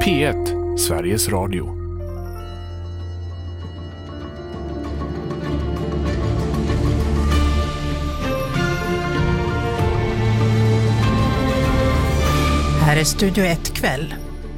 P1, Sveriges Radio. Här är Studio 1 kväll.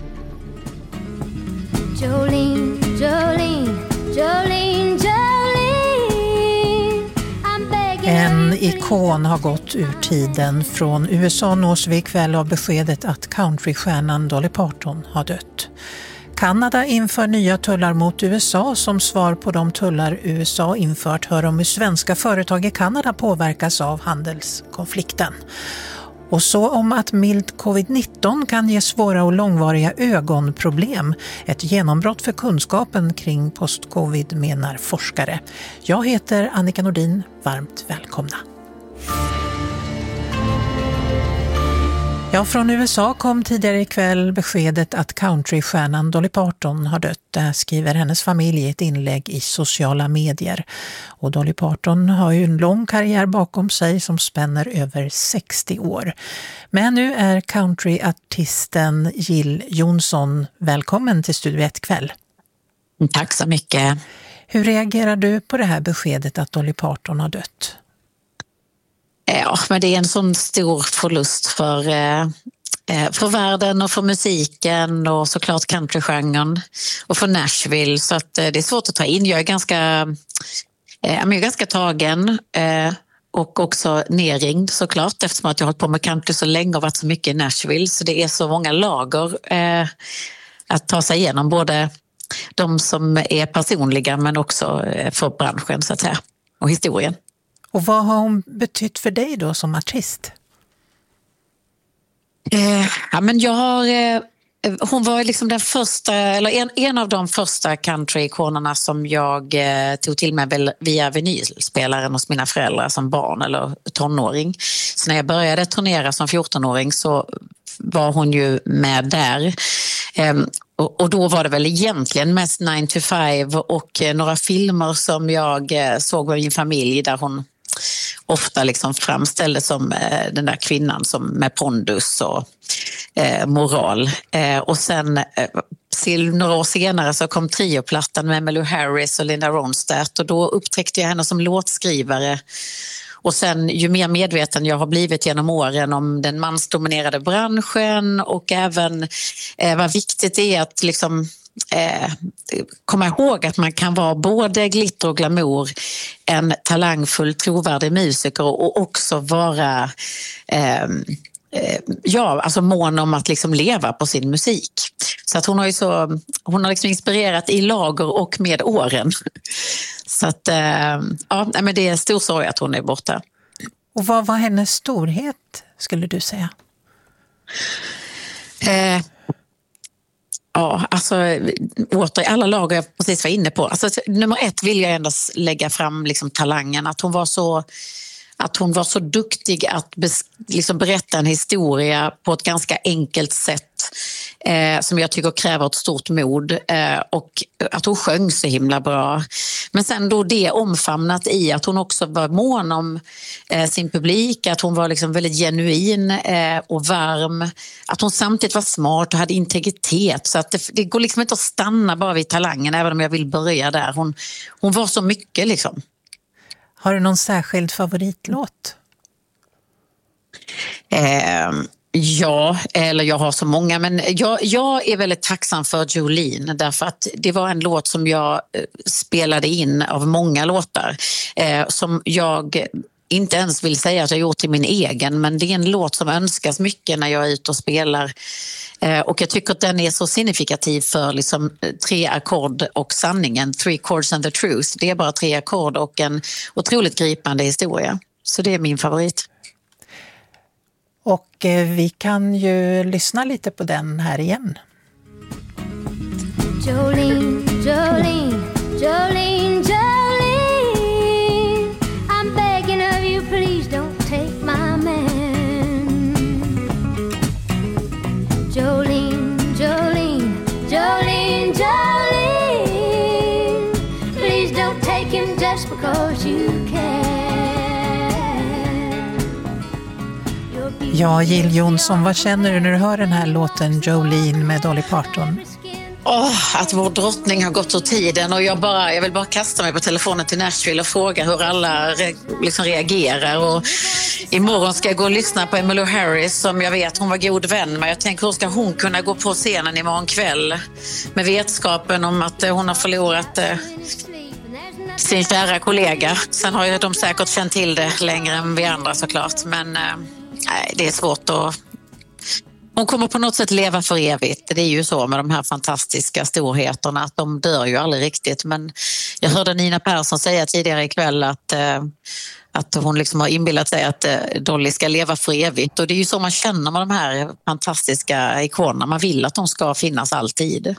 Jolene, Jolene, Jolene, Jolene, I'm begging. En ikon har gått ur tiden. Från USA nås vi ikväll av beskedet att countrystjärnan Dolly Parton har dött. Kanada inför nya tullar mot USA. Som svar på de tullar USA infört hör om hur svenska företag i Kanada påverkas av handelskonflikten. Och så om att mild covid-19 kan ge svåra och långvariga ögonproblem. Ett genombrott för kunskapen kring post-covid menar forskare. Jag heter Annika Nordin, varmt välkomna. Ja, från USA kom tidigare ikväll beskedet att countrystjärnan Dolly Parton har dött. Det skriver hennes familj i ett inlägg i sociala medier. Och Dolly Parton har ju en lång karriär bakom sig som spänner över 60 år. Men nu är countryartisten Jill Johnson välkommen till Studio 1 kväll. Tack så mycket. Hur reagerar du på det här beskedet att Dolly Parton har dött? Ja, men det är en sån stor förlust för världen och för musiken och såklart countrygenren och för Nashville, så att det är svårt att ta in. Jag är ganska tagen och också nerringd såklart, eftersom att jag har hållit på med country så länge och varit så mycket i Nashville, så det är så många lager att ta sig igenom, både de som är personliga men också för branschen så att säga, och historien. Och vad har hon betytt för dig då som artist? Hon var liksom den första, eller en av de första country-ikonerna som jag tog till mig via vinylspelaren hos mina föräldrar som barn eller tonåring. Så när jag började turnera som 14-åring så var hon ju med där. Och då var det väl egentligen mest 9 to 5 och några filmer som jag såg med min familj där hon ofta liksom framställdes som den där kvinnan som med pondus och moral. Och sen några år senare så kom trioplattan med Emmylou Harris och Linda Ronstadt och då upptäckte jag henne som låtskrivare. Och sen ju mer medveten jag har blivit genom åren om den mansdominerade branschen och även vad viktigt det är att liksom komma ihåg att man kan vara både glitter och glamour, en talangfull, trovärdig musiker och också vara mån om att liksom leva på sin musik. Så att hon har liksom inspirerat i lager och med åren. Så att men det är stor sorg att hon är borta. Och vad var hennes storhet, skulle du säga? Åter alla lager jag precis var inne på. Alltså, nummer 1 vill jag ändå lägga fram liksom talangen. Att hon var så duktig att liksom berätta en historia på ett ganska enkelt sätt som jag tycker kräver ett stort mod, och att hon sjöng så himla bra. Men sen då det omfamnat i att hon också var mån om sin publik, att hon var liksom väldigt genuin och varm, att hon samtidigt var smart och hade integritet, så att det går liksom inte att stanna bara vid talangen, även om jag vill börja där. Hon var så mycket liksom. Har du någon särskild favoritlåt? Ja, eller jag har så många, men jag är väldigt tacksam för Jolene, därför att det var en låt som jag spelade in av många låtar som jag inte ens vill säga att jag gjort till min egen, men det är en låt som önskas mycket när jag är ute och spelar. Och jag tycker att den är så signifikativ för liksom 3 ackord och sanningen, 3 chords and the truth. Det är bara 3 ackord och en otroligt gripande historia. Så det är min favorit. Och vi kan ju lyssna lite på den här igen. Jolene, Jolene, Jolene, Jolene, I'm begging of you, please don't take my man. Jolene, Jolene, Jolene, Jolene, please don't take him just because you can. You're Ja, Jill Johnson, vad känner du när du hör den här låten Jolene med Dolly Parton? Att vår drottning har gått ur tiden och jag vill bara kasta mig på telefonen till Nashville och fråga hur alla liksom reagerar. Och imorgon ska jag gå och lyssna på Emmylou Harris som jag vet hon var god vän med. Jag tänker hur ska hon kunna gå på scenen imorgon kväll med vetskapen om att hon har förlorat sin kära kollega. Sen har ju de säkert känt till det längre än vi andra såklart, men det är svårt att... Hon kommer på något sätt leva för evigt. Det är ju så med de här fantastiska storheterna att de dör ju aldrig riktigt. Men jag hörde Nina Persson säga tidigare ikväll att hon liksom har inbillat sig att Dolly ska leva för evigt. Och det är ju så man känner med de här fantastiska ikonerna. Man vill att de ska finnas alltid.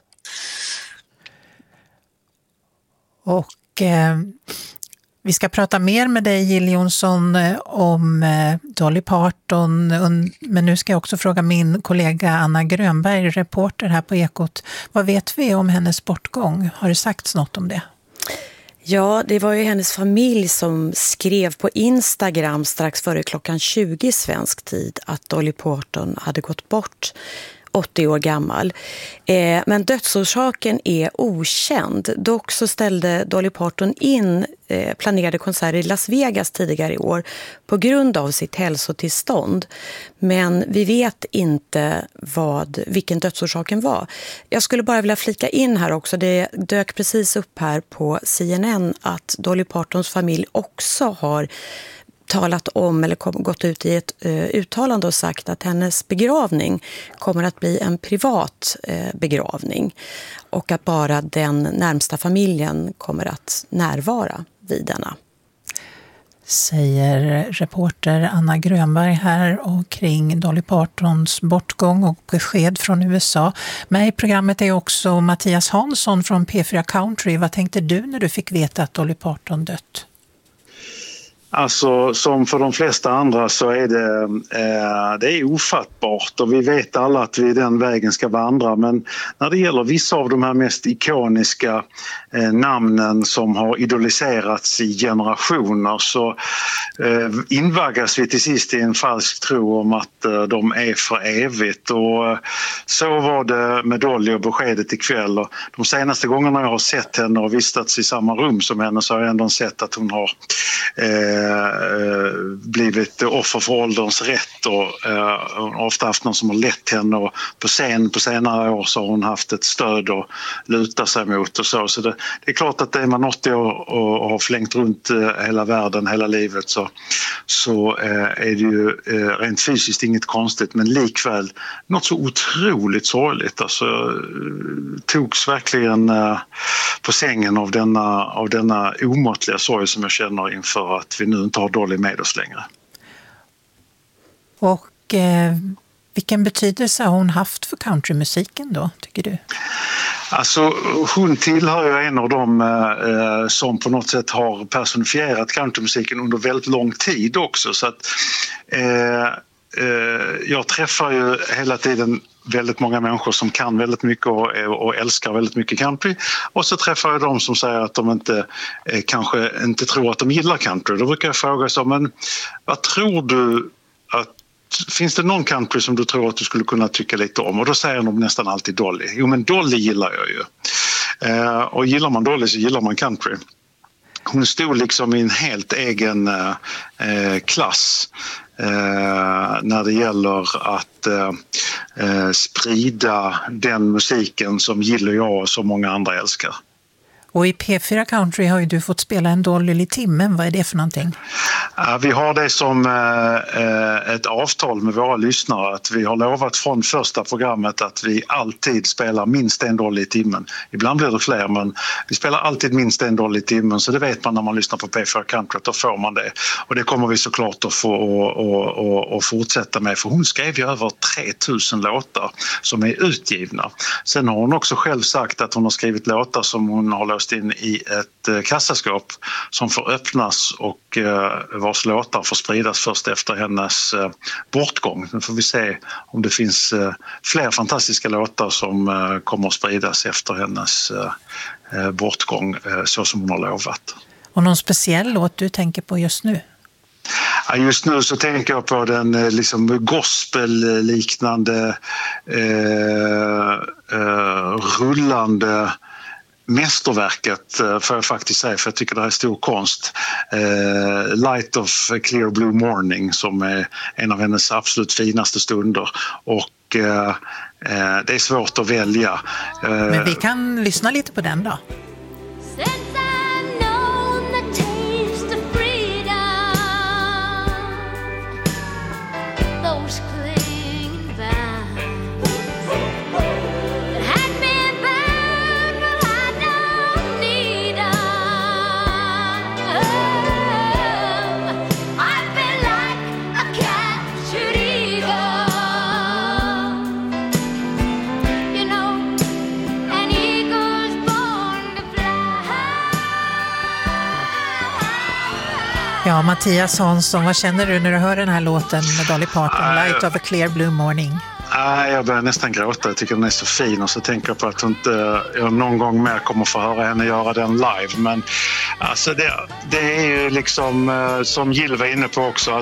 Och vi ska prata mer med dig, Jill Johnson, om Dolly Parton. Men nu ska jag också fråga min kollega Anna Grönberg, reporter här på Ekot. Vad vet vi om hennes bortgång? Har det sagts något om det? Ja, det var ju hennes familj som skrev på Instagram strax före klockan 20 svensk tid att Dolly Parton hade gått bort 80 år gammal. Men dödsorsaken är okänd. Dock så ställde Dolly Parton in planerade konserter i Las Vegas tidigare i år på grund av sitt hälsotillstånd. Men vi vet inte vilken dödsorsaken var. Jag skulle bara vilja flika in här också. Det dök precis upp här på CNN att Dolly Partons familj också har talat om eller gått ut i ett uttalande och sagt att hennes begravning kommer att bli en privat begravning och att bara den närmsta familjen kommer att närvara vid denna. Säger reporter Anna Grönberg här och kring Dolly Partons bortgång och besked från USA. Med i programmet är också Mattias Hansson från P4 Country. Vad tänkte du när du fick veta att Dolly Parton dött? Alltså som för de flesta andra så är det är ofattbart och vi vet alla att vi den vägen ska vandra, men när det gäller vissa av de här mest ikoniska namnen som har idoliserats i generationer så invaggas vi till sist i en falsk tro om att de är för evigt, och så var det med Dolly och beskedet ikväll. Och de senaste gångerna jag har sett henne och vistats i samma rum som henne så har jag ändå sett att hon har blivit offer för ålderns rätt och ofta haft någon som har lett henne, och på senare år så har hon haft ett stöd att luta sig mot och så det är klart att är man 80 år och har flängt runt hela världen hela livet så är det ju rent fysiskt inget konstigt, men likväl något så otroligt sorgligt. Alltså togs verkligen på sängen av denna omåttliga sorg som jag känner inför att vi nu inte har Dolly med oss längre. Och vilken betydelse har hon haft för countrymusiken då, tycker du? Alltså hon tillhör ju en av dem som på något sätt har personifierat countrymusiken under väldigt lång tid också, så att jag träffar ju hela tiden väldigt många människor som kan väldigt mycket och älskar väldigt mycket country, och så träffar jag de som säger att de kanske inte tror att de gillar country. Då brukar jag fråga så, men vad tror du finns det någon country som du tror att du skulle kunna tycka lite om? Och då säger de nästan alltid Dolly. Jo, men Dolly gillar jag ju. Och gillar man Dolly så gillar man country. Hon stod liksom i en helt egen klass när det gäller att sprida den musiken som Jill och jag och så många andra älskar. Och i P4 Country har ju du fått spela en Dolly i timmen. Vad är det för någonting? Vi har det som ett avtal med våra lyssnare, att vi har lovat från första programmet att vi alltid spelar minst en Dolly i timmen. Ibland blir det fler, men vi spelar alltid minst en Dolly i timmen, så det vet man när man lyssnar på P4 Country, då får man det. Och det kommer vi såklart att få fortsätta med, för hon skrev ju över 3000 låtar som är utgivna. Sen har hon också själv sagt att hon har skrivit låtar som hon har låst in i ett kassaskåp som får öppnas och vars låtar får spridas först efter hennes bortgång. Nu får vi se om det finns fler fantastiska låtar som kommer att spridas efter hennes bortgång så som hon har lovat. Och någon speciell låt du tänker på just nu? Just nu så tänker jag på den liksom gospel-liknande rullande mästerverket, får jag faktiskt säga, för jag tycker det här är stor konst. Light of a Clear Blue Morning, som är en av hennes absolut finaste stunder. Och det är svårt att välja. Men vi kan lyssna lite på den då. Ja, Mattias Hansson, vad känner du när du hör den här låten med Dolly Parton, Light of a Clear Blue Morning? Jag börjar nästan gråta. Jag tycker den är så fin, och så tänker jag på att jag någon gång mer kommer få höra henne göra den live. Men alltså det är ju liksom, som Jill var inne på också,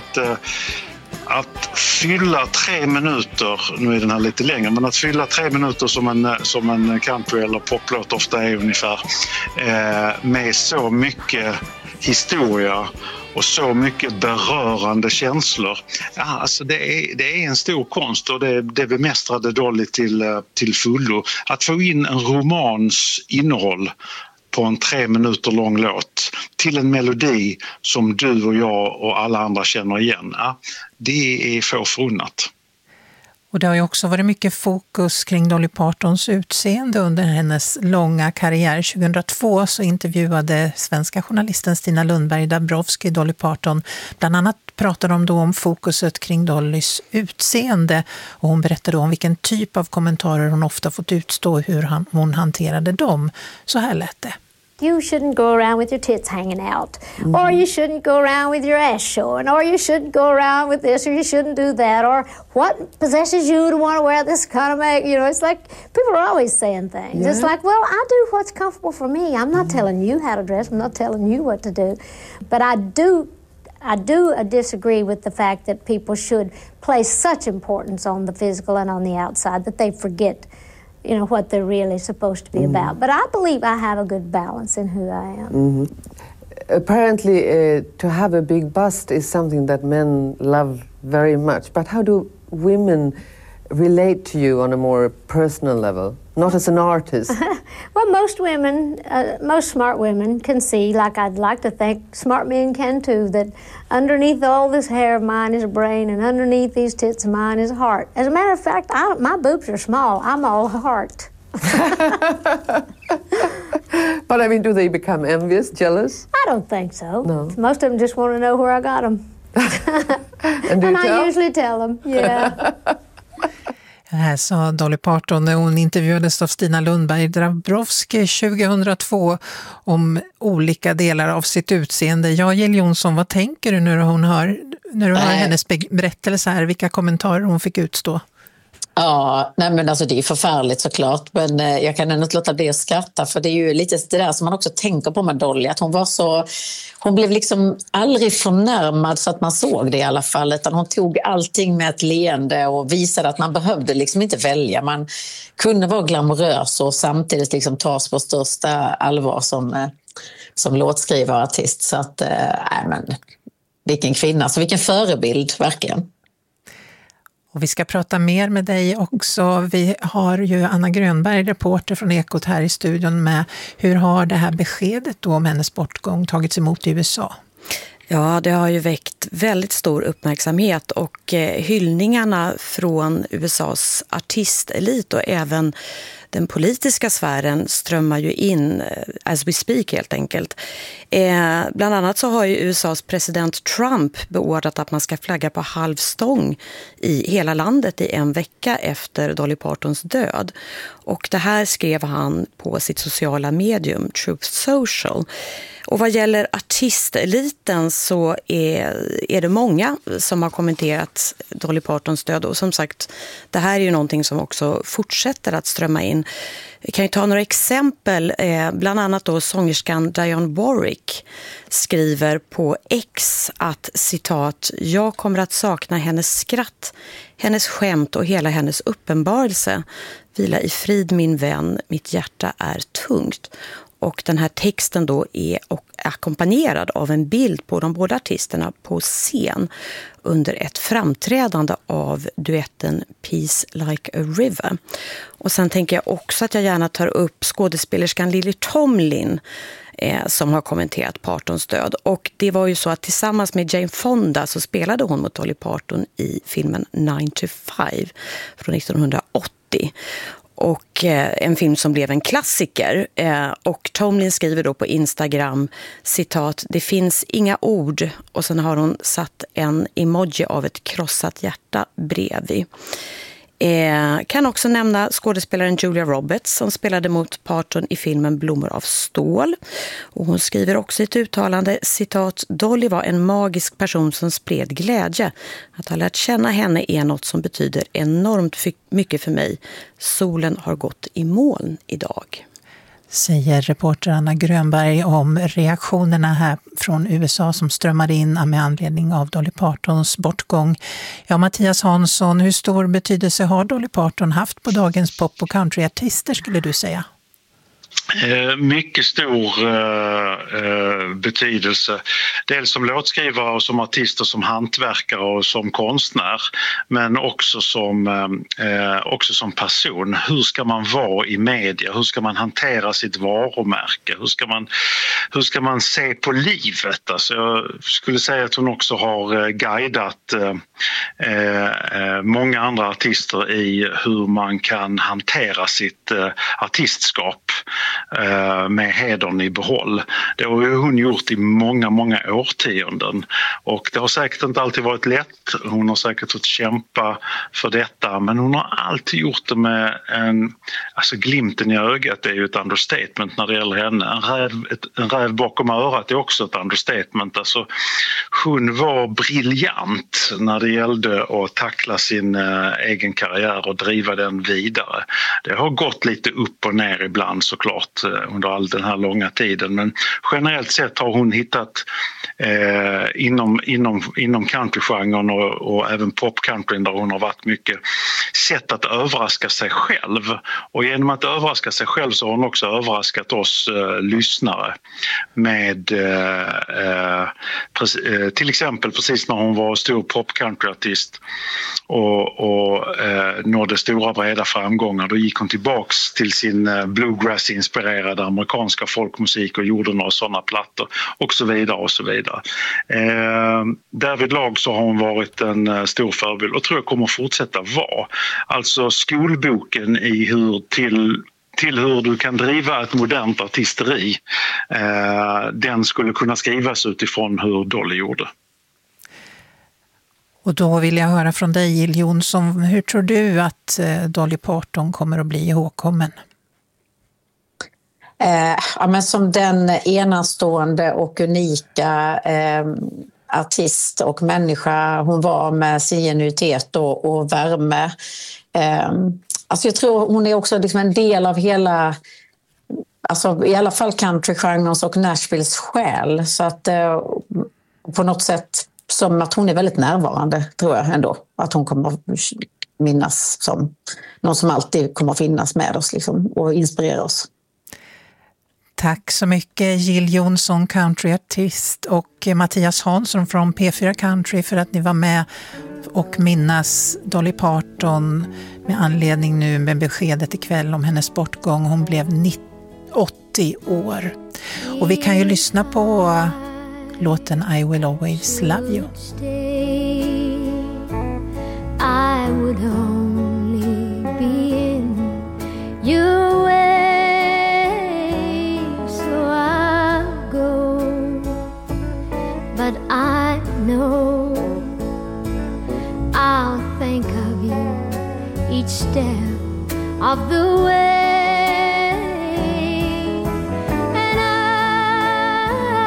att fylla 3 minuter, nu är den här lite längre, men att fylla 3 minuter som en country eller poplåt ofta är ungefär, med så mycket historia och så mycket berörande känslor. Alltså det är en stor konst, och det bemästrade Dolly till fullo. Att få in en romans innehåll på en 3 minuter lång låt till en melodi som du och jag och alla andra känner igen, det är få förunnat. Och det har ju också varit mycket fokus kring Dolly Partons utseende under hennes långa karriär. 2002 så intervjuade svenska journalisten Stina Lundberg Dabrowski Dolly Parton. Bland annat pratade de då om fokuset kring Dollys utseende, och hon berättade om vilken typ av kommentarer hon ofta fått utstå och hur hon hanterade dem. Så här lät det. You shouldn't go around with your tits hanging out, or you shouldn't go around with your ass showing, or you shouldn't go around with this, or you shouldn't do that, or what possesses you to want to wear this kind of make, it's like people are always saying things. Yeah. It's like, well, I do what's comfortable for me. I'm not telling you how to dress. I'm not telling you what to do. But I do disagree with the fact that people should place such importance on the physical and on the outside that they forget what they're really supposed to be about. But I believe I have a good balance in who I am. Mm-hmm. Apparently, to have a big bust is something that men love very much. But how do women relate to you on a more personal level, not as an artist? Well, most women, most smart women can see, like I'd like to think smart men can too, that underneath all this hair of mine is a brain, and underneath these tits of mine is a heart. As a matter of fact, my boobs are small. I'm all heart. But I mean, do they become envious, jealous? I don't think so. No. Most of them just want to know where I got them. And I usually tell them, yeah. Det här sa Dolly Parton när hon intervjuades av Stina Lundberg Dabrowski 2002 om olika delar av sitt utseende. Ja, Jill Johnson, vad tänker du när du hör hennes berättelse här? Vilka kommentarer hon fick utstå? Ja, nej men alltså det är förfärligt såklart, men jag kan ändå inte låta bli att skratta, för det är ju lite det där som man också tänker på med Dolly, att hon blev liksom aldrig förnärmad så att man såg det i alla fall, utan hon tog allting med ett leende och visade att man behövde liksom inte välja, man kunde vara glamorös och samtidigt liksom tas på största allvar som låtskrivare och artist. Så att, men vilken kvinna, så vilken förebild verkligen. Och vi ska prata mer med dig också. Vi har ju Anna Grönberg, reporter från Ekot, här i studion med. Hur har det här beskedet då om hennes bortgång tagits emot i USA? Ja, det har ju väckt väldigt stor uppmärksamhet, och hyllningarna från USAs artistelit och även den politiska sfären strömmar ju in as we speak helt enkelt. Bland annat så har ju USAs president Trump beordrat att man ska flagga på halv stång i hela landet i en vecka efter Dolly Partons död. Och det här skrev han på sitt sociala medium Truth Social. Och vad gäller artisteliten så är det många som har kommenterat Dolly Partons död. Och som sagt, det här är ju någonting som också fortsätter att strömma in. Vi kan ju ta några exempel. Bland annat då sångerskan Dionne Warwick skriver på X att, citat, jag kommer att sakna hennes skratt, hennes skämt och hela hennes uppenbarelse. Vila i frid min vän, mitt hjärta är tungt. Och den här texten då är ackompanjerad av en bild på de båda artisterna på scen under ett framträdande av duetten Peace Like a River. Och sen tänker jag också att jag gärna tar upp skådespelerskan Lily Tomlin som har kommenterat Partons död. Och det var ju så att tillsammans med Jane Fonda så spelade hon mot Dolly Parton i filmen 9 to 5 från 1980. Och en film som blev en klassiker. Och Tomlin skriver då på Instagram, citat, det finns inga ord. Och sen har hon satt en emoji av ett krossat hjärta bredvid. Kan också nämna skådespelaren Julia Roberts som spelade mot Parton i filmen Blommor av stål. Och hon skriver också i ett uttalande, citat, Dolly var en magisk person som spred glädje. Att ha lärt känna henne är något som betyder enormt mycket för mig. Solen har gått i moln idag. Säger reporter Anna Grönberg om reaktionerna här från USA som strömmade in med anledning av Dolly Partons bortgång. Ja, Mattias Hansson, hur stor betydelse har Dolly Parton haft på dagens pop- och countryartister skulle du säga? Mycket stor betydelse. Dels som låtskrivare och som artist och som hantverkare och som konstnär. Men också som person. Hur ska man vara i media? Hur ska man hantera sitt varumärke? Hur ska man se på livet? Alltså jag skulle säga att hon också har guidat många andra artister i hur man kan hantera sitt artistskap med hedern i behåll. Det har ju hon gjort i många, många årtionden och det har säkert inte alltid varit lätt. Hon har säkert fått kämpa för detta, men hon har alltid gjort det med glimten i ögat är ju ett understatement när det gäller henne. En räv bakom örat är också ett understatement. Alltså, hon var briljant när det gällde att tackla sin egen karriär och driva den vidare. Det har gått lite upp och ner ibland såklart under all den här långa tiden, men generellt sett har hon hittat inom countrygenren och även popcountryn där hon har varit mycket sätt att överraska sig själv, och genom att överraska sig själv så har hon också överraskat oss lyssnare med till exempel precis när hon var stor popcountryartist och nådde stora breda framgångar, då gick hon tillbaks till sin bluegrass-inspirerade amerikanska folkmusik och gjorde några sådana plattor och så vidare och så vidare. Därvidlag så har hon varit en stor förebild och tror jag kommer fortsätta vara. Alltså skolboken i hur du kan driva ett modernt artisteri, den skulle kunna skrivas utifrån hur Dolly gjorde. Och då vill jag höra från dig, Jill Johnson, hur tror du att Dolly Parton kommer att bli ihågkommen? Men som den enastående och unika artist och människa hon var med sin genuitet och värme. Alltså jag tror hon är också liksom en del av hela, alltså i alla fall countrygenrens och Nashvilles själ. Så att på något sätt som att hon är väldigt närvarande, tror jag ändå. Att hon kommer att minnas som någon som alltid kommer att finnas med oss liksom, och inspirera oss. Tack så mycket Jill Johnson, countryartist, och Mattias Hansson från P4 Country för att ni var med och minnas Dolly Parton med anledning nu med beskedet ikväll om hennes bortgång. Hon blev 80 år. Och vi kan ju lyssna på låten I Will Always Love You. I would only be in your way, so I'll go, but I know I'll think of you each step of the way, and I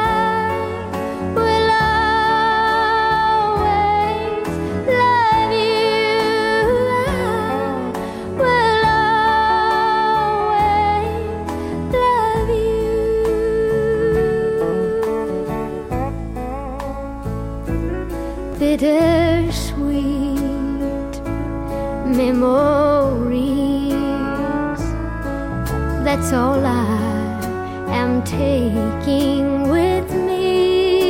memories. That's all I am taking with me.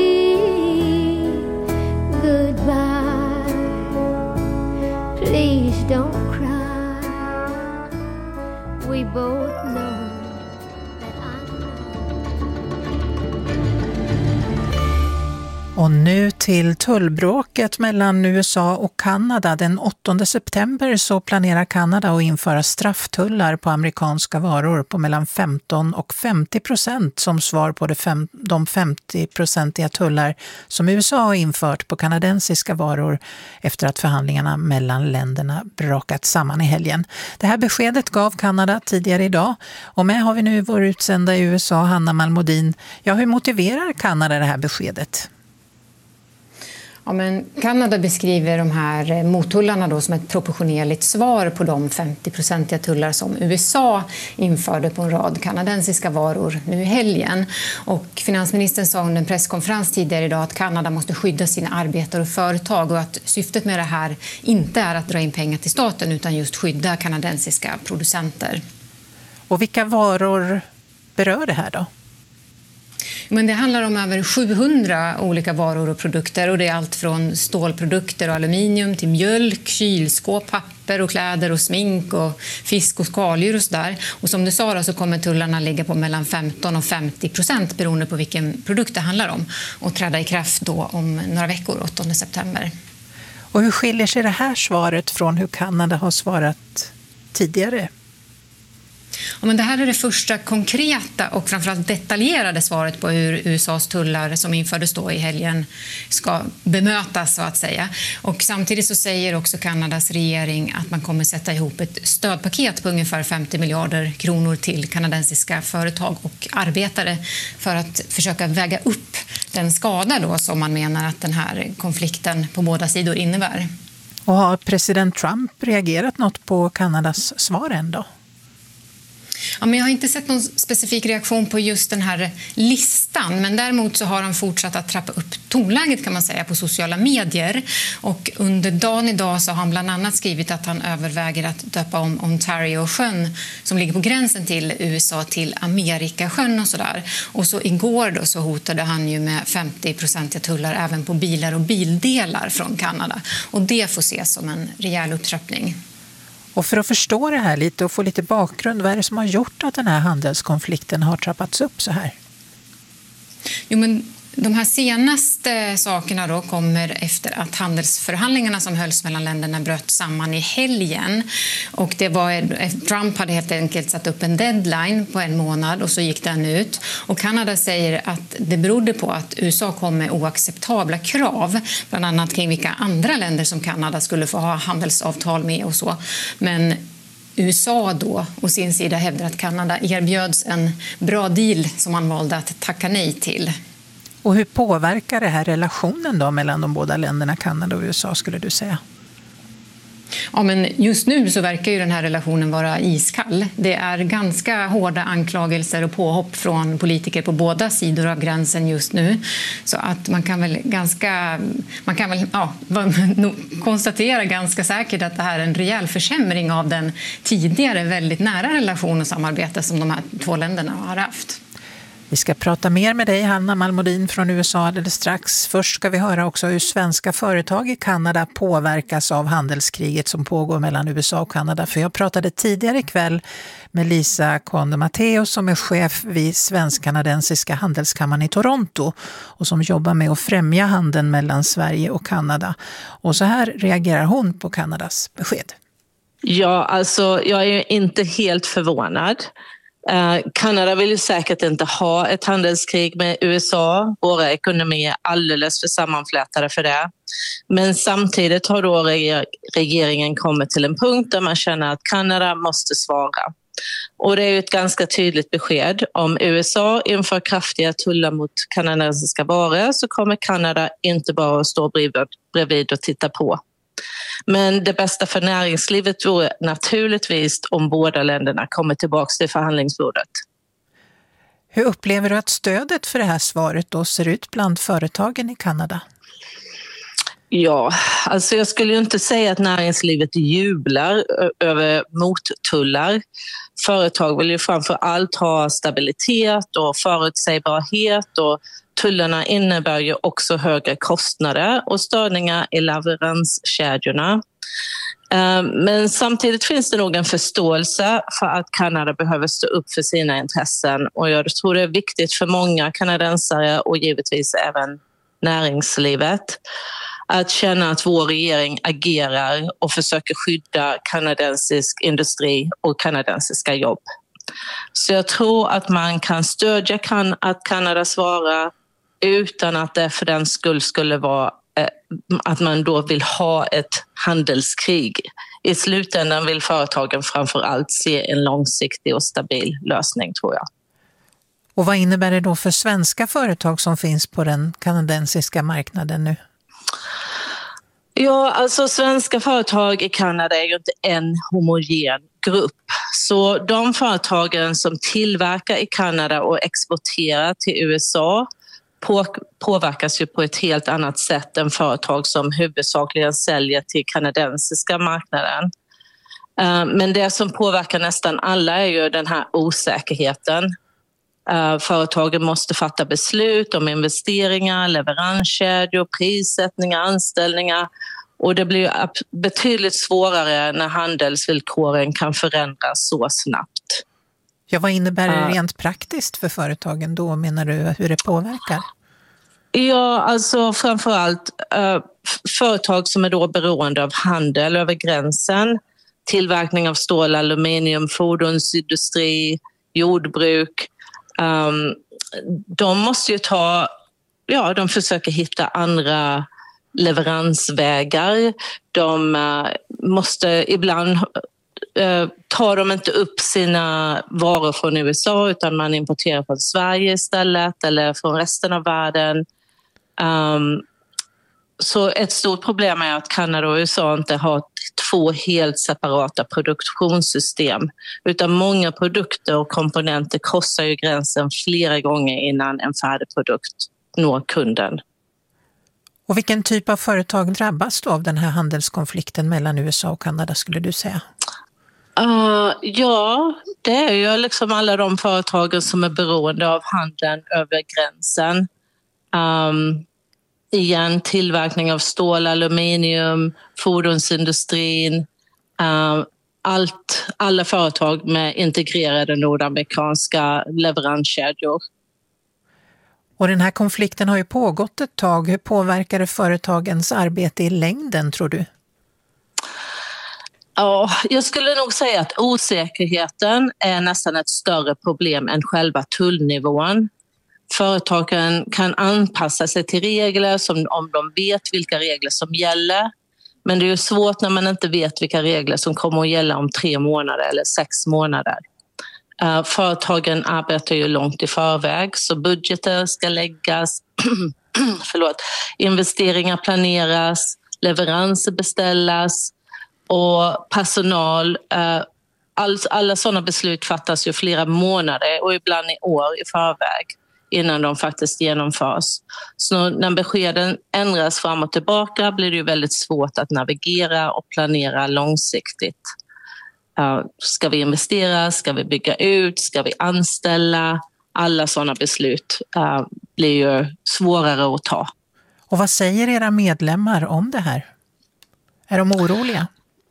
Goodbye, please don't cry. We both know that I'm... Och nu till tullbråket mellan USA och Kanada. Den 8 september så planerar Kanada att införa strafftullar på amerikanska varor på mellan 15 och 50% som svar på de 50-procentiga tullar som USA har infört på kanadensiska varor efter att förhandlingarna mellan länderna brakat samman i helgen. Det här beskedet gav Kanada tidigare idag, och med har vi nu vår utsända i USA, Hanna Malmodin. Ja, hur motiverar Kanada det här beskedet? Ja, men Kanada beskriver de här mottullarna då som ett proportionerligt svar på de 50-procentiga tullar som USA införde på en rad kanadensiska varor nu i helgen. Och finansministern sa under en presskonferens tidigare idag att Kanada måste skydda sina arbetare och företag och att syftet med det här inte är att dra in pengar till staten utan just skydda kanadensiska producenter. Och vilka varor berör det här då? Men det handlar om över 700 olika varor och produkter, och det är allt från stålprodukter och aluminium till mjölk, kylskåp, papper och kläder och smink och fisk och skaldjur och sådär. Och som du sa då, så kommer tullarna ligga på mellan 15 och 50% beroende på vilken produkt det handlar om, och träda i kraft då om några veckor, 8 september. Och hur skiljer sig det här svaret från hur Kanada har svarat tidigare? Ja, men det här är det första konkreta och framförallt detaljerade svaret på hur USAs tullar som infördes då i helgen ska bemötas, så att säga. Och samtidigt så säger också Kanadas regering att man kommer sätta ihop ett stödpaket på ungefär 50 miljarder kronor till kanadensiska företag och arbetare för att försöka väga upp den skada då som man menar att den här konflikten på båda sidor innebär. Och har president Trump reagerat något på Kanadas svar ändå? Ja, men jag har inte sett någon specifik reaktion på just den här listan, men däremot så har han fortsatt att trappa upp tonläget, kan man säga, på sociala medier. Och under dagen idag så har han bland annat skrivit att han överväger att döpa om Ontario-sjön som ligger på gränsen till USA till Amerikasjön och sådär. Och så igår då så hotade han ju med 50-procentiga tullar även på bilar och bildelar från Kanada. Och det får ses som en rejäl upptrappning. Och för att förstå det här lite och få lite bakgrund, vad är det som har gjort att den här handelskonflikten har trappats upp så här? Jo, men de här senaste sakerna då kommer efter att handelsförhandlingarna som hölls mellan länderna bröt samman i helgen. Och det var, Trump hade helt enkelt satt upp en deadline på 1 månad och så gick den ut. Och Kanada säger att det berodde på att USA kom med oacceptabla krav, bland annat kring vilka andra länder som Kanada skulle få ha handelsavtal med och så. Men USA då å sin sida hävdar att Kanada erbjöds en bra deal som man valde att tacka nej till. Och hur påverkar det här relationen då mellan de båda länderna, Kanada och USA, skulle du säga? Ja, men just nu så verkar ju den här relationen vara iskall. Det är ganska hårda anklagelser och påhopp från politiker på båda sidor av gränsen just nu. Så att man kan väl konstatera ganska säkert att det här är en rejäl försämring av den tidigare väldigt nära relation och samarbete som de här 2 länderna har haft. Vi ska prata mer med dig, Hanna Malmodin från USA, alldeles strax. Först ska vi höra också hur svenska företag i Kanada påverkas av handelskriget som pågår mellan USA och Kanada. För jag pratade tidigare ikväll med Lisa Kondo Matteo som är chef vid Svensk-kanadensiska handelskammaren i Toronto och som jobbar med att främja handeln mellan Sverige och Kanada. Och så här reagerar hon på Kanadas besked. Ja, alltså jag är inte helt förvånad. Kanada vill ju säkert inte ha ett handelskrig med USA. Våra ekonomier är alldeles för sammanflätade för det. Men samtidigt har då regeringen kommit till en punkt där man känner att Kanada måste svara. Och det är ju ett ganska tydligt besked. Om USA inför kraftiga tullar mot kanadensiska varor så kommer Kanada inte bara att stå bredvid och titta på. Men det bästa för näringslivet vore naturligtvis om båda länderna kommer tillbaka till förhandlingsbordet. Hur upplever du att stödet för det här svaret då ser ut bland företagen i Kanada? Ja, alltså jag skulle ju inte säga att näringslivet jublar över mottullar. Företag vill ju framför allt ha stabilitet och förutsägbarhet, och tullarna innebär ju också högre kostnader och störningar i leveranskedjorna. Men samtidigt finns det nog en förståelse för att Kanada behöver stå upp för sina intressen, och jag tror det är viktigt för många kanadensare och givetvis även näringslivet att känna att vår regering agerar och försöker skydda kanadensisk industri och kanadensiska jobb. Så jag tror att man kan stödja att Kanada svarar utan att det för den skull skulle vara att man då vill ha ett handelskrig. I slutändan vill företagen framför allt se en långsiktig och stabil lösning, tror jag. Och vad innebär det då för svenska företag som finns på den kanadensiska marknaden nu? Ja, alltså svenska företag i Kanada är ju inte en homogen grupp. Så de företagen som tillverkar i Kanada och exporterar till USA påverkas ju på ett helt annat sätt än företag som huvudsakligen säljer till kanadensiska marknaden. Men det som påverkar nästan alla är ju den här osäkerheten. Företagen måste fatta beslut om investeringar, leveranskedjor, prissättningar, anställningar, och det blir betydligt svårare när handelsvillkoren kan förändras så snabbt. Ja, vad innebär det rent praktiskt för företagen då, menar du, hur det påverkar? Ja, alltså framförallt företag som är då beroende av handel över gränsen, tillverkning av stål, aluminium, fordonsindustri, jordbruk. De måste ju de försöker hitta andra leveransvägar. De måste ibland tar de inte upp sina varor från USA, utan man importerar från Sverige istället eller från resten av världen. Så ett stort problem är att Kanada och USA inte har två helt separata produktionssystem, utan många produkter och komponenter korsar ju gränsen flera gånger innan en färdig produkt når kunden. Och vilken typ av företag drabbas då av den här handelskonflikten mellan USA och Kanada, skulle du säga? Ja, det är ju liksom alla de företagen som är beroende av handeln över gränsen. Igen, tillverkning av stål, aluminium, fordonsindustrin, alla företag med integrerade nordamerikanska leveranskedjor. Och den här konflikten har ju pågått ett tag. Hur påverkar det företagens arbete i längden, tror du? Ja, jag skulle nog säga att osäkerheten är nästan ett större problem än själva tullnivån. Företagen kan anpassa sig till regler som om de vet vilka regler som gäller. Men det är ju svårt när man inte vet vilka regler som kommer att gälla om 3 månader eller 6 månader. Företagen arbetar ju långt i förväg, så budgeter ska läggas, investeringar planeras, leveranser beställas och personal. Alla sådana beslut fattas ju flera månader och ibland i år i förväg innan de faktiskt genomförs. Så när beskeden ändras fram och tillbaka blir det ju väldigt svårt att navigera och planera långsiktigt. Ska vi investera? Ska vi bygga ut? Ska vi anställa? Alla sådana beslut blir ju svårare att ta. Och vad säger era medlemmar om det här? Är de oroliga?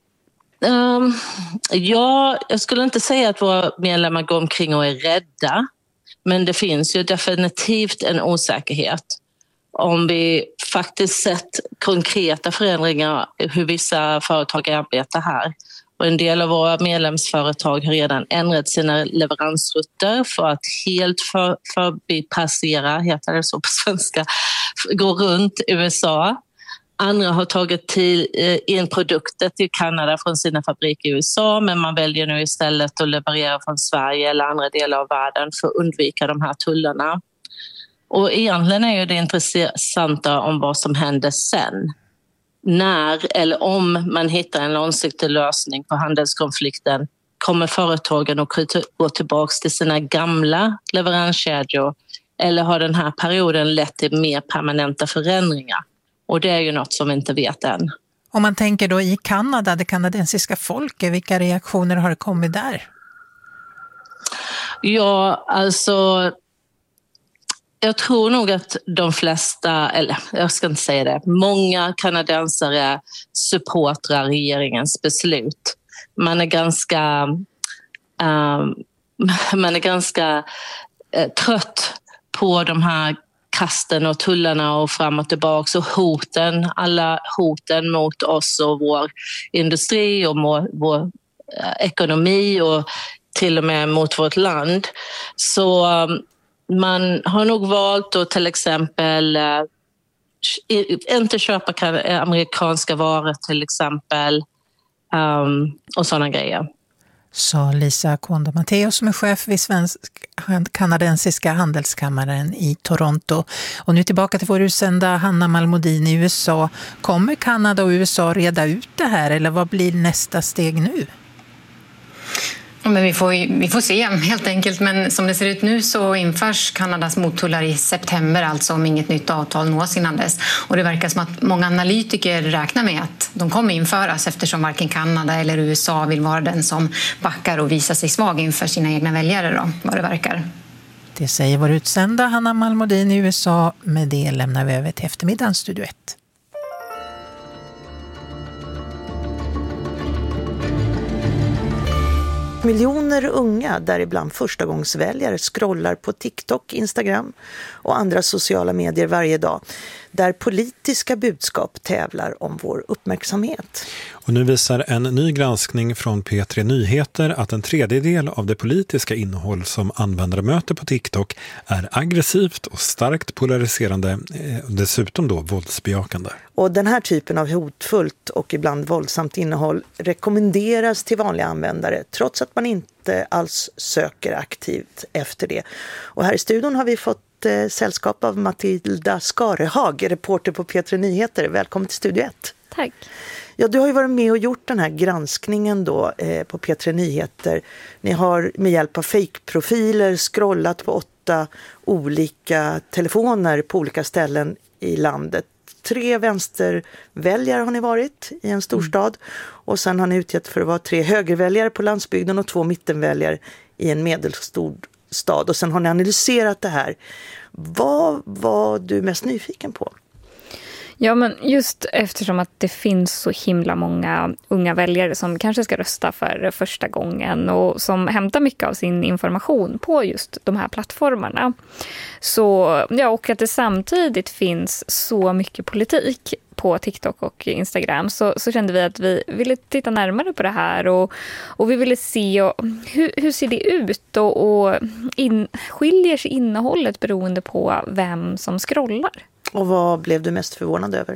Ja, jag skulle inte säga att våra medlemmar går omkring och är rädda. Men det finns ju definitivt en osäkerhet. Om vi faktiskt sett konkreta förändringar hur vissa företag arbetar här. Och en del av våra medlemsföretag har redan ändrat sina leveransrutter för att helt förbipassera, heter det så på svenska, gå runt USA. Andra har tagit in produkter till Kanada från sina fabriker i USA, men man väljer nu istället att leverera från Sverige eller andra delar av världen för att undvika de här tullarna. Och egentligen är ju det intressanta om vad som händer sen. När eller om man hittar en långsiktig lösning på handelskonflikten, kommer företagen att gå tillbaka till sina gamla leveranskedjor, eller har den här perioden lett till mer permanenta förändringar? Och det är ju något som vi inte vet än. Om man tänker då i Kanada, det kanadensiska folket, vilka reaktioner har det kommit där? Ja, alltså jag tror nog att de flesta, eller jag ska inte säga det, många kanadensare supportrar regeringens beslut. Man är ganska trött på de här kasten och tullarna och fram och tillbaka och hoten, alla hoten mot oss och vår industri och vår ekonomi och till och med mot vårt land. Så man har nog valt att till exempel inte köpa amerikanska varor till exempel och sådana grejer. Sa Lisa Konda Matteo som är chef vid kanadensiska handelskammaren i Toronto. Och nu tillbaka till vår utsända Hanna Malmodin i USA. Kommer Kanada och USA reda ut det här eller vad blir nästa steg nu? Men vi får se helt enkelt, men som det ser ut nu så införs Kanadas mottullar i september, alltså om inget nytt avtal nås innan dess. Och det verkar som att många analytiker räknar med att de kommer införas eftersom varken Kanada eller USA vill vara den som backar och visar sig svag inför sina egna väljare då, vad det verkar. Det säger vår utsända Hanna Malmodin i USA. Med det lämnar vi över till eftermiddagens Studio 1. Miljoner unga, däribland förstagångsväljare, scrollar på TikTok, Instagram och andra sociala medier varje dag, där politiska budskap tävlar om vår uppmärksamhet. Och nu visar en ny granskning från P3 Nyheter att en tredjedel av det politiska innehåll som användare möter på TikTok är aggressivt och starkt polariserande, dessutom då våldsbejakande. Och den här typen av hotfullt och ibland våldsamt innehåll rekommenderas till vanliga användare trots att man inte alls söker aktivt efter det. Och här i studion har vi fått sällskap av Matilda Skarehag, reporter på P3 Nyheter. Välkommen till Studio 1. Tack. Ja, du har ju varit med och gjort den här granskningen då på P3 Nyheter. Ni har med hjälp av fake-profiler scrollat på 8 olika telefoner på olika ställen i landet. 3 vänsterväljare har ni varit i en storstad och sen har ni utgett för att vara 3 högerväljare på landsbygden och 2 mittenväljare i en medelstor stad. Och sen har ni analyserat det här. Vad var du mest nyfiken på? Ja, men just eftersom att det finns så himla många unga väljare som kanske ska rösta för första gången och som hämtar mycket av sin information på just de här plattformarna. Så, ja, och att det samtidigt finns så mycket politik på TikTok och Instagram så kände vi att vi ville titta närmare på det här och vi ville se hur ser det ut och skiljer sig innehållet beroende på vem som scrollar. Och vad blev du mest förvånad över?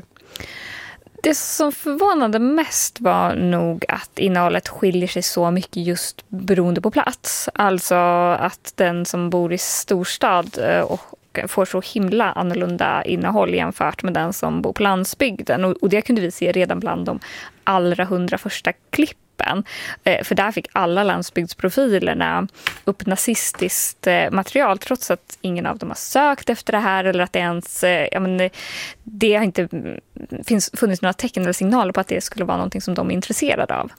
Det som förvånade mest var nog att innehållet skiljer sig så mycket just beroende på plats. Alltså att den som bor i storstad och får så himla annorlunda innehåll jämfört med den som bor på landsbygden. Och det kunde vi se redan bland de allra 100 första klippen. För där fick alla landsbygdsprofilerna upp nazistiskt material trots att ingen av dem har sökt efter det här eller att det ens det har inte funnits några tecken eller signaler på att det skulle vara någonting som de är intresserade av.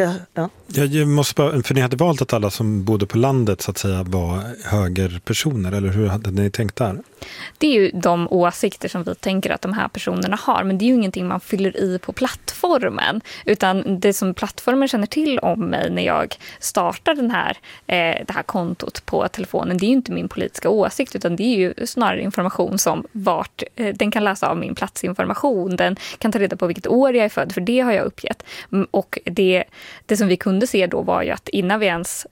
Jag måste bara, för ni hade valt att alla som bodde på landet så att säga var högerpersoner, eller hur hade ni tänkt där? Det är ju de åsikter som vi tänker att de här personerna har, men det är ju ingenting man fyller i på plattformen, utan det som plattformen känner till om mig när jag startar det här kontot på telefonen, det är ju inte min politiska åsikt, utan det är ju snarare information som den kan läsa av min platsinformation, den kan ta reda på vilket år jag är född, för det har jag uppgett. Och det som vi kunde se då var ju att innan vi ens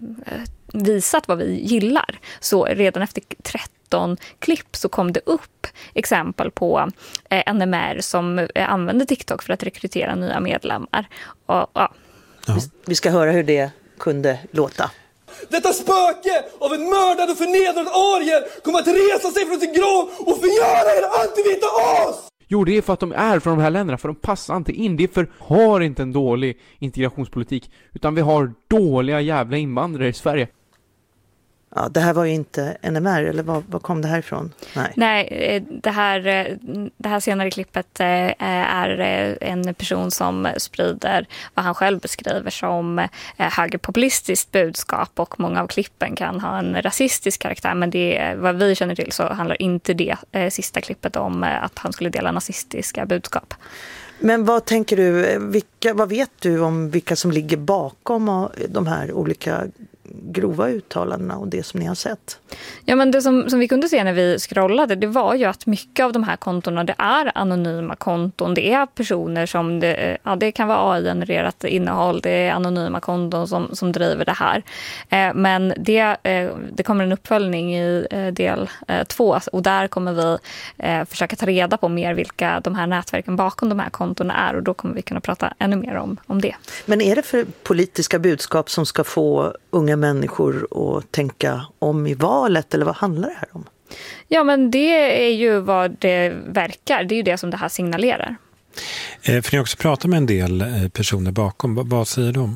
visat vad vi gillar, så redan efter 13 klipp så kom det upp exempel på NMR som använder TikTok för att rekrytera nya medlemmar. Vi ska höra hur det kunde låta. Detta spöke av en mördad och förnedrad arier kommer att resa sig från sin grav och förgöra er antivita as! Jo, det är för att de är från de här länderna, för de passar inte in. Det är för har inte en dålig integrationspolitik, utan vi har dåliga jävla invandrare i Sverige. Ja, det här var ju inte NMR, eller vad kom det här ifrån? Nej, det här senare klippet är en person som sprider vad han själv beskriver som högerpopulistiskt budskap, och många av klippen kan ha en rasistisk karaktär, men det, vad vi känner till så handlar inte det sista klippet om att han skulle dela nazistiska budskap. Men vad tänker du, vad vet du om vilka som ligger bakom de här olika grova uttalandena och det som ni har sett? Ja, men det som vi kunde se när vi scrollade, det var ju att mycket av de här kontona, det är anonyma konton. Det är personer som, det kan vara AI-genererat innehåll, det är anonyma konton som driver det här. Men det kommer en uppföljning i del 2, och där kommer vi försöka ta reda på mer vilka de här nätverken bakom de här kontona är, och då kommer vi kunna prata ännu mer om det. Men är det för politiska budskap som ska få unga människor att tänka om i valet, eller vad handlar det här om? Ja, men det är ju vad det verkar. Det är ju det som det här signalerar. För ni har också pratat med en del personer bakom. Vad säger de?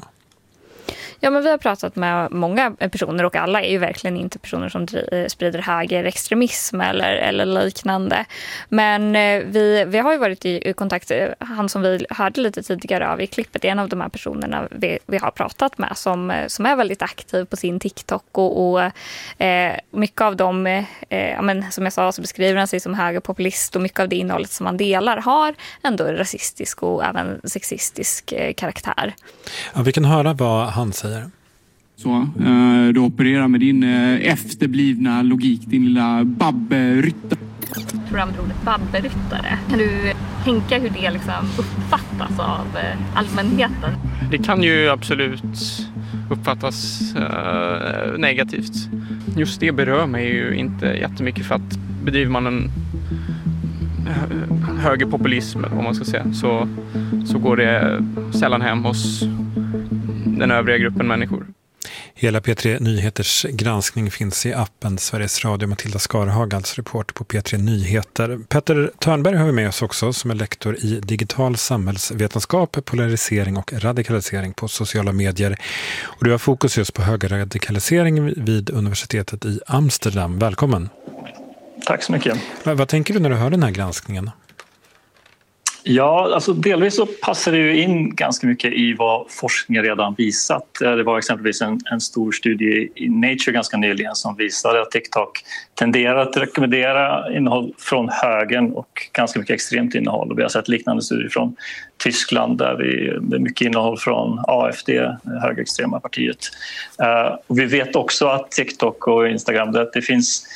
Ja, men vi har pratat med många personer, och alla är ju verkligen inte personer som sprider högerextremism eller liknande. Men vi har ju varit i kontakt, han som vi hörde lite tidigare av i klippet, är en av de här personerna vi har pratat med som är väldigt aktiv på sin TikTok, och mycket av dem, som jag sa, så beskriver han sig som högerpopulist, och mycket av det innehållet som han delar har ändå rasistisk och även sexistisk karaktär. Ja, vi kan höra vad han säger. Så, du opererar med din efterblivna logik, din lilla babberyttare. Jag tror du använder ordet babberyttare. Kan du tänka hur det liksom uppfattas av allmänheten? Det kan ju absolut uppfattas negativt. Just det berör mig ju inte jättemycket, för att bedriver man en högerpopulism, om man ska säga, så går det sällan hem hos den övriga gruppen människor. Hela P3 Nyheters granskning finns i appen Sveriges Radio. Matilda Skarhag, alltså reporter på P3 Nyheter. Petter Törnberg har vi med oss också, som är lektor i digital samhällsvetenskap, polarisering och radikalisering på sociala medier. Och du har fokus just på högerradikalisering vid universitetet i Amsterdam. Välkommen. Tack så mycket. Vad tänker du när du hör den här granskningen? Ja, alltså delvis så passar det ju in ganska mycket i vad forskningen redan visat. Det var exempelvis en stor studie i Nature ganska nyligen som visade att TikTok tenderar att rekommendera innehåll från högern och ganska mycket extremt innehåll. Och vi har sett liknande studier från Tyskland där det är mycket innehåll från AFD, högerextrema partiet. Och vi vet också att TikTok och Instagram, att det finns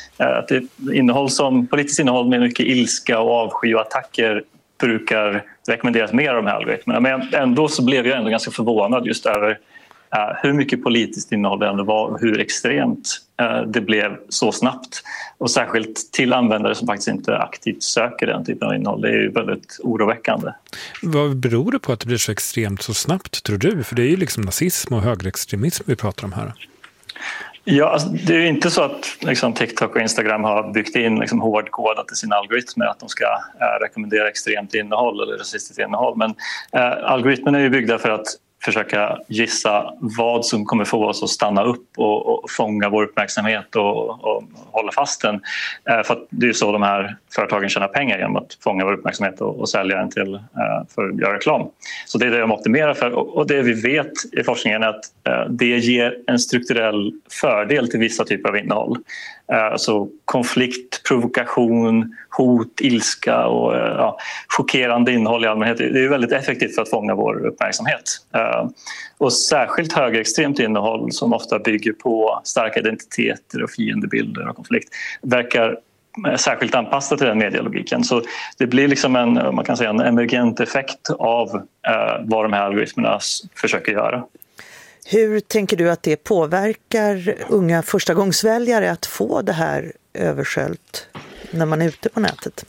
politiskt innehåll med mycket ilska och avsky och attacker brukar rekommenderas mer av de här algoritmerna. Men ändå så blev jag ändå ganska förvånad just över hur mycket politiskt innehåll det ändå var och hur extremt det blev så snabbt. Och särskilt till användare som faktiskt inte aktivt söker den typen av innehåll. Det är ju väldigt oroväckande. Vad beror det på att det blir så extremt så snabbt, tror du? För det är ju liksom nazism och högerextremism vi pratar om här. Ja, alltså, det är ju inte så att TikTok och Instagram har byggt in hårdkodat i sina algoritmer att de ska rekommendera extremt innehåll eller rasistiskt innehåll. Men algoritmerna är ju byggda för att försöka gissa vad som kommer få oss att stanna upp och fånga vår uppmärksamhet och hålla fast den. För att det är ju så de här företagen tjänar pengar genom att fånga vår uppmärksamhet och sälja den till för att göra reklam. Så det är det de optimerar för. Och det vi vet i forskningen är att det ger en strukturell fördel till vissa typer av innehåll. Alltså konflikt, provokation, hot, ilska och chockerande innehåll i allmänhet. Det är väldigt effektivt för att fånga vår uppmärksamhet. Och särskilt högerextremt innehåll som ofta bygger på starka identiteter och fiendebilder och konflikt verkar särskilt anpassat till den medielogiken. Så det blir man kan säga en emergent effekt av vad de här algoritmerna försöker göra. Hur tänker du att det påverkar unga förstagångsväljare att få det här översköljt när man är ute på nätet?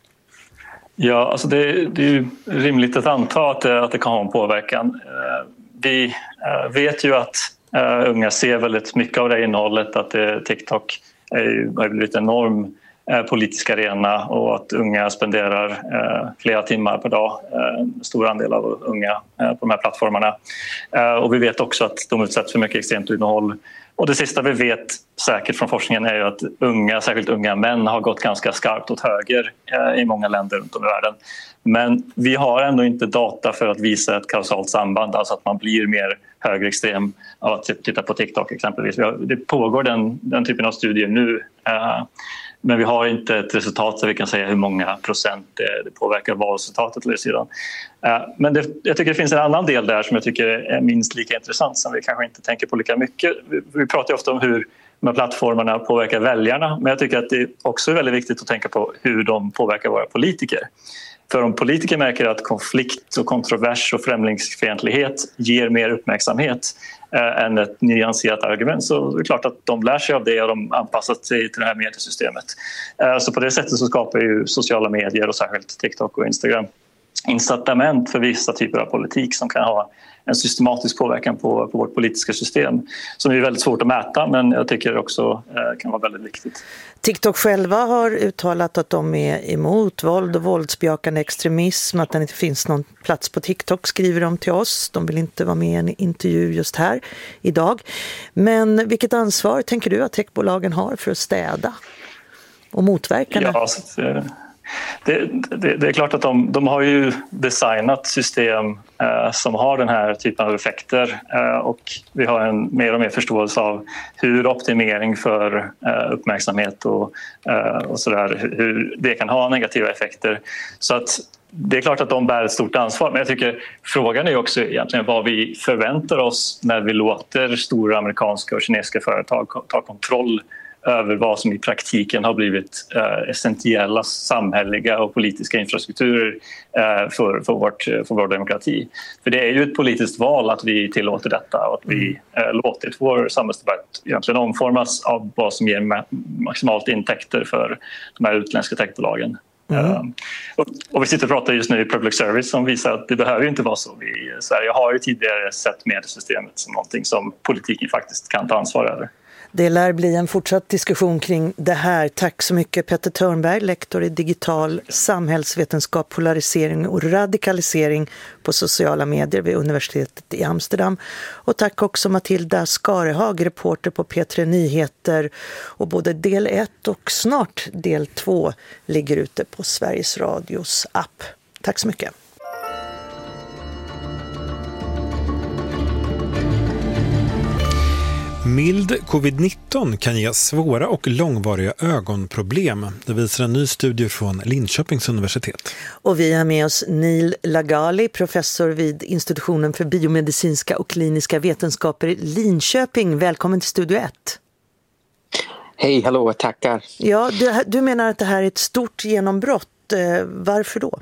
Ja, alltså det är ju rimligt att anta att det kan ha en påverkan. Vi vet ju att unga ser väldigt mycket av det innehållet, att TikTok har blivit en enorm politisk arena och att unga spenderar flera timmar per dag, en stor andel av unga på de här plattformarna. Och vi vet också att de utsätts för mycket extremt innehåll. Och det sista vi vet säkert från forskningen är ju att unga, särskilt unga män, har gått ganska skarpt åt höger i många länder runt om i världen. Men vi har ändå inte data för att visa ett kausalt samband, alltså att man blir mer högerextrem av att titta på TikTok exempelvis. Det pågår den typen av studier nu, men vi har inte ett resultat så vi kan säga hur många procent det påverkar valresultatet eller sidan. Men jag tycker det finns en annan del där som jag tycker är minst lika intressant, som vi kanske inte tänker på lika mycket. Vi pratar ju ofta om hur de här plattformarna påverkar väljarna, men jag tycker att det också är väldigt viktigt att tänka på hur de påverkar våra politiker. För om politiker märker att konflikt och kontrovers och främlingsfientlighet ger mer uppmärksamhet än ett nyanserat argument, så är det klart att de lär sig av det och de anpassar sig till det här mediesystemet. Så på det sättet så skapar ju sociala medier och särskilt TikTok och Instagram incitament för vissa typer av politik som kan ha en systematisk påverkan på vårt politiska system, som är väldigt svårt att mäta, men jag tycker också kan vara väldigt viktigt. TikTok själva har uttalat att de är emot våld och våldsbejakande extremism, att det inte finns någon plats på TikTok, skriver de till oss. De vill inte vara med i en intervju just här idag. Men vilket ansvar tänker du att techbolagen har för att städa och motverka det? Ja, det är klart att de har ju designat system som har den här typen av effekter, och vi har en mer och mer förståelse av hur optimering för uppmärksamhet och sådär, hur det kan ha negativa effekter. Så att det är klart att de bär ett stort ansvar, men jag tycker frågan är också egentligen vad vi förväntar oss när vi låter stora amerikanska och kinesiska företag ta kontroll över vad som i praktiken har blivit essentiella samhälleliga och politiska infrastrukturer för vår demokrati. För det är ju ett politiskt val att vi tillåter detta och att vi låter vår samhällsdebatt egentligen omformas av vad som ger maximalt intäkter för de här utländska techbolagen. Och vi sitter och pratar just nu i public service som visar att det behöver inte vara så. Vi i Sverige har ju tidigare sett mediesystemet som någonting som politiken faktiskt kan ta ansvar över. Det lär bli en fortsatt diskussion kring det här. Tack så mycket Petter Törnberg, lektor i digital samhällsvetenskap, polarisering och radikalisering på sociala medier vid universitetet i Amsterdam. Och tack också Matilda Skarehag, reporter på P3 Nyheter. Och både del 1 och snart del 2 ligger ute på Sveriges Radios app. Tack så mycket. Mild covid-19 kan ge svåra och långvariga ögonproblem. Det visar en ny studie från Linköpings universitet. Och vi har med oss Neil Lagali, professor vid institutionen för biomedicinska och kliniska vetenskaper i Linköping. Välkommen till Studio 1. Hej, hallå, tackar. Ja, du menar att det här är ett stort genombrott. Varför då?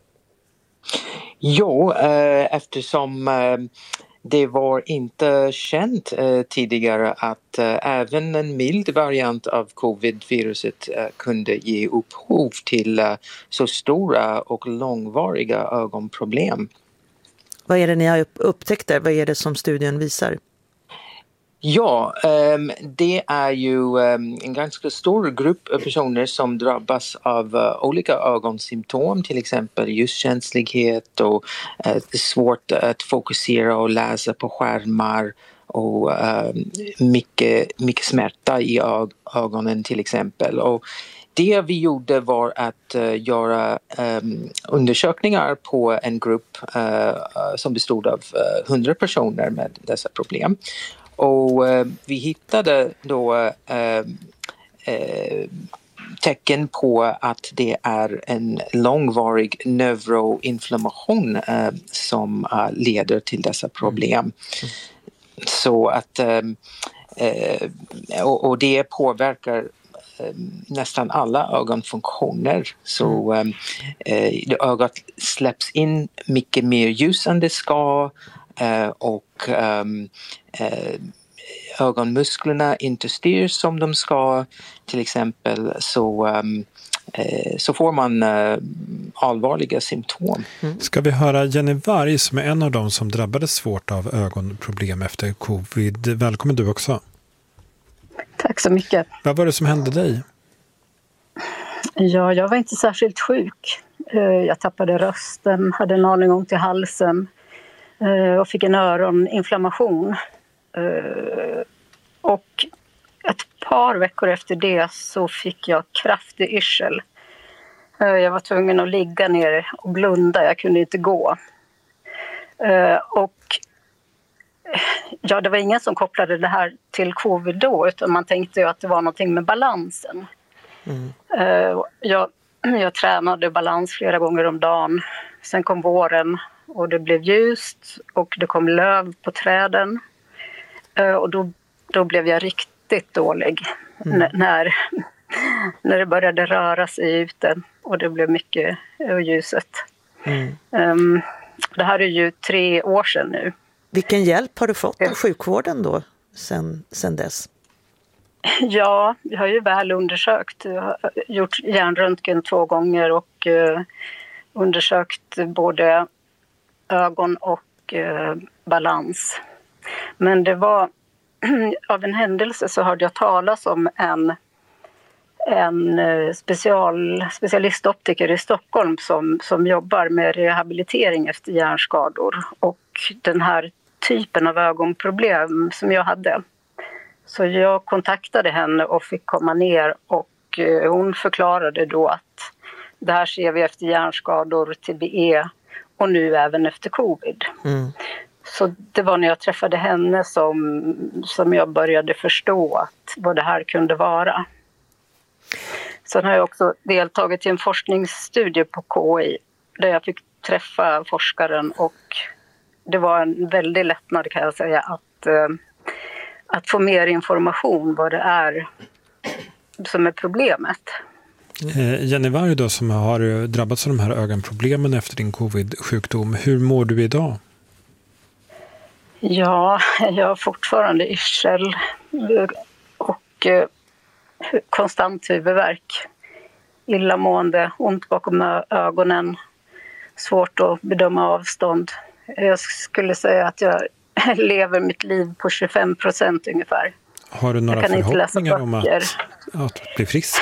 Jo, eftersom det var inte känt tidigare att även en mild variant av covid-viruset kunde ge upphov till så stora och långvariga ögonproblem. Vad är det ni har upptäckt där? Vad är det som studien visar? Ja, det är ju en ganska stor grupp personer som drabbas av olika ögonsymptom, till exempel ljuskänslighet och svårt att fokusera och läsa på skärmar och mycket smärta i ögonen till exempel. Och det vi gjorde var att göra undersökningar på en grupp som bestod av 100 personer med dessa problem. Och vi hittade då tecken på att det är en långvarig neuroinflammation som leder till dessa problem. Så att, och det påverkar nästan alla ögonfunktioner. Så ögat släpps in mycket mer ljus än det ska, och ögonmusklerna inte styrs som de ska till exempel, så får man allvarliga symptom. Ska vi höra Jenny Varg som är en av dem som drabbades svårt av ögonproblem efter covid. Välkommen du också. Tack så mycket. Vad var det som hände dig? Ja, jag var inte särskilt sjuk. Jag tappade rösten, hade en aning ont i halsen och fick en öroninflammation. Och ett par veckor efter det så fick jag kraftig yrsel. Jag var tvungen att ligga ner och blunda, jag kunde inte gå. Och ja, det var ingen som kopplade det här till covid då, utan man tänkte ju att det var någonting med balansen. Jag tränade balans flera gånger om dagen. Sen kom våren och det blev ljust och det kom löv på träden. Och då blev jag riktigt dålig när det började röra sig ute och det blev mycket ljuset. Det här är ju 3 år sedan nu. Vilken hjälp har du fått av sjukvården då sen dess? Ja, jag har ju väl undersökt. Jag har gjort hjärnröntgen 2 gånger och undersökt både ögon och balans. Men det var av en händelse så hörde jag talas om en specialistoptiker i Stockholm som jobbar med rehabilitering efter hjärnskador och den här typen av ögonproblem som jag hade. Så jag kontaktade henne och fick komma ner och hon förklarade då att det här ser vi efter hjärnskador, TBE och nu även efter covid. Så det var när jag träffade henne som jag började förstå vad det här kunde vara. Sen har jag också deltagit i en forskningsstudie på KI där jag fick träffa forskaren och det var en väldig lättnad kan jag säga att få mer information vad det är som är problemet. Jenny Varg då, som har drabbats av de här ögonproblemen efter din covid-sjukdom. Hur mår du idag? Ja, jag har fortfarande yrsel och konstant huvudvärk. Illamående, ont bakom ögonen, svårt att bedöma avstånd. Jag skulle säga att jag lever mitt liv på 25% ungefär. Har du några förhoppningar om att bli frisk?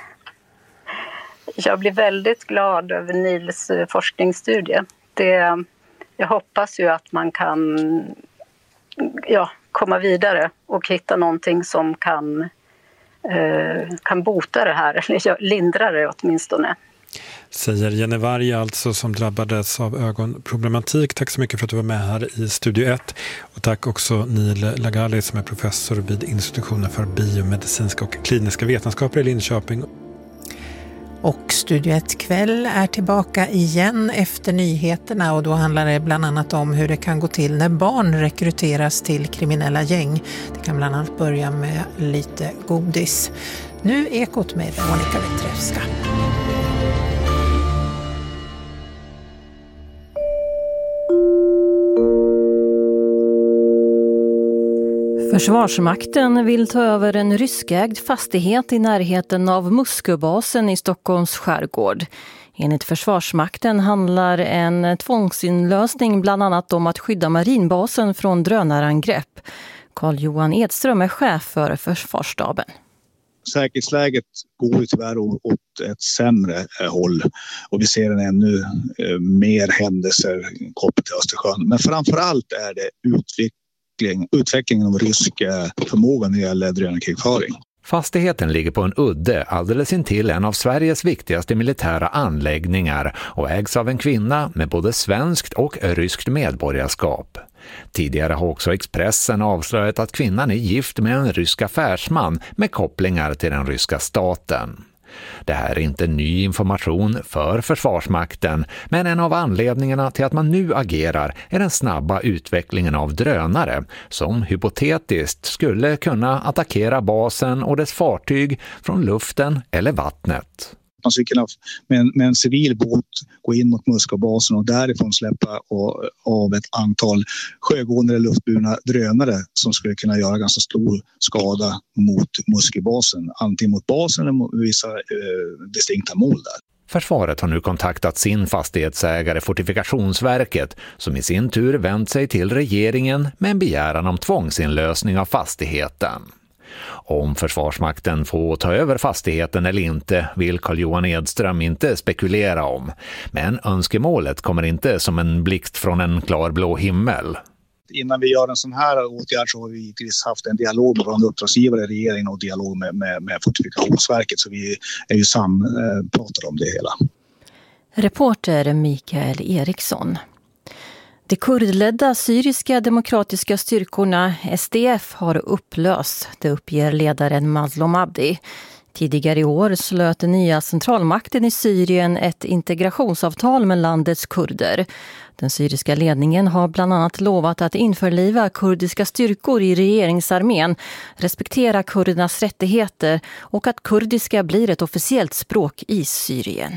Jag blir väldigt glad över Nils forskningsstudie. Jag hoppas ju att man kan komma vidare och hitta någonting som kan bota det här, eller lindra det åtminstone. Säger Jenny Varg alltså, som drabbades av ögonproblematik. Tack så mycket för att du var med här i Studio 1. Och tack också Neil Lagali som är professor vid institutionen för biomedicinska och kliniska vetenskaper i Linköping. Och Studio 1 kväll är tillbaka igen efter nyheterna och då handlar det bland annat om hur det kan gå till när barn rekryteras till kriminella gäng. Det kan bland annat börja med lite godis. Nu Ekot med Veronica Wettrewska. Försvarsmakten vill ta över en ryskägd fastighet i närheten av Musköbasen i Stockholms skärgård. Enligt Försvarsmakten handlar en tvångsinlösning bland annat om att skydda marinbasen från drönarangrepp. Carl-Johan Edström är chef för Försvarsstaben. Säkerhetsläget går ju tyvärr åt ett sämre håll och vi ser en ännu mer händelser kopplat till Östersjön. Men framförallt är det utvecklingen av rysk förmåga när det gäller drönarkrigföring. Fastigheten ligger på en udde alldeles intill en av Sveriges viktigaste militära anläggningar och ägs av en kvinna med både svenskt och ryskt medborgarskap. Tidigare har också Expressen avslöjat att kvinnan är gift med en rysk affärsman med kopplingar till den ryska staten. Det här är inte ny information för Försvarsmakten, men en av anledningarna till att man nu agerar är den snabba utvecklingen av drönare som hypotetiskt skulle kunna attackera basen och dess fartyg från luften eller vattnet. Man skulle kunna med en civil båt gå in mot Musköbasen och därifrån släppa av ett antal sjögående eller luftburna drönare som skulle kunna göra ganska stor skada mot Musköbasen. Antingen mot basen eller mot vissa distinkta mål där. Försvaret har nu kontaktat sin fastighetsägare Fortifikationsverket som i sin tur vänt sig till regeringen med en begäran om tvångsinlösning av fastigheten. Om Försvarsmakten får ta över fastigheten eller inte vill Carl-Johan Edström inte spekulera om. Men önskemålet kommer inte som en blixt från en klarblå himmel. Innan vi gör en sån här åtgärd så har vi givetvis haft en dialog med våra uppdragsgivare i regeringen och dialog med Fortifikationsverket, så vi är ju sampratade om det hela. Reporter Mikael Eriksson. De kurdledda syriska demokratiska styrkorna SDF har upplösts, det uppger ledaren Mazlum Abdi. Tidigare i år slöt den nya centralmakten i Syrien ett integrationsavtal med landets kurder. Den syriska ledningen har bland annat lovat att införliva kurdiska styrkor i regeringsarmén, respektera kurdernas rättigheter och att kurdiska blir ett officiellt språk i Syrien.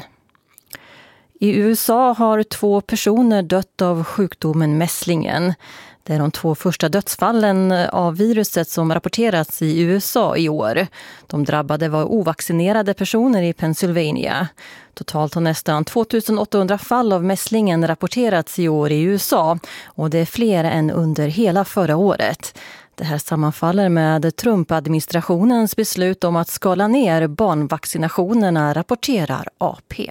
I USA har 2 personer dött av sjukdomen mässlingen. Det är de 2 första dödsfallen av viruset som rapporterats i USA i år. De drabbade var ovaccinerade personer i Pennsylvania. Totalt har nästan 2800 fall av mässlingen rapporterats i år i USA, och det är fler än under hela förra året. Det här sammanfaller med Trump-administrationens beslut om att skala ner barnvaccinationerna, rapporterar AP.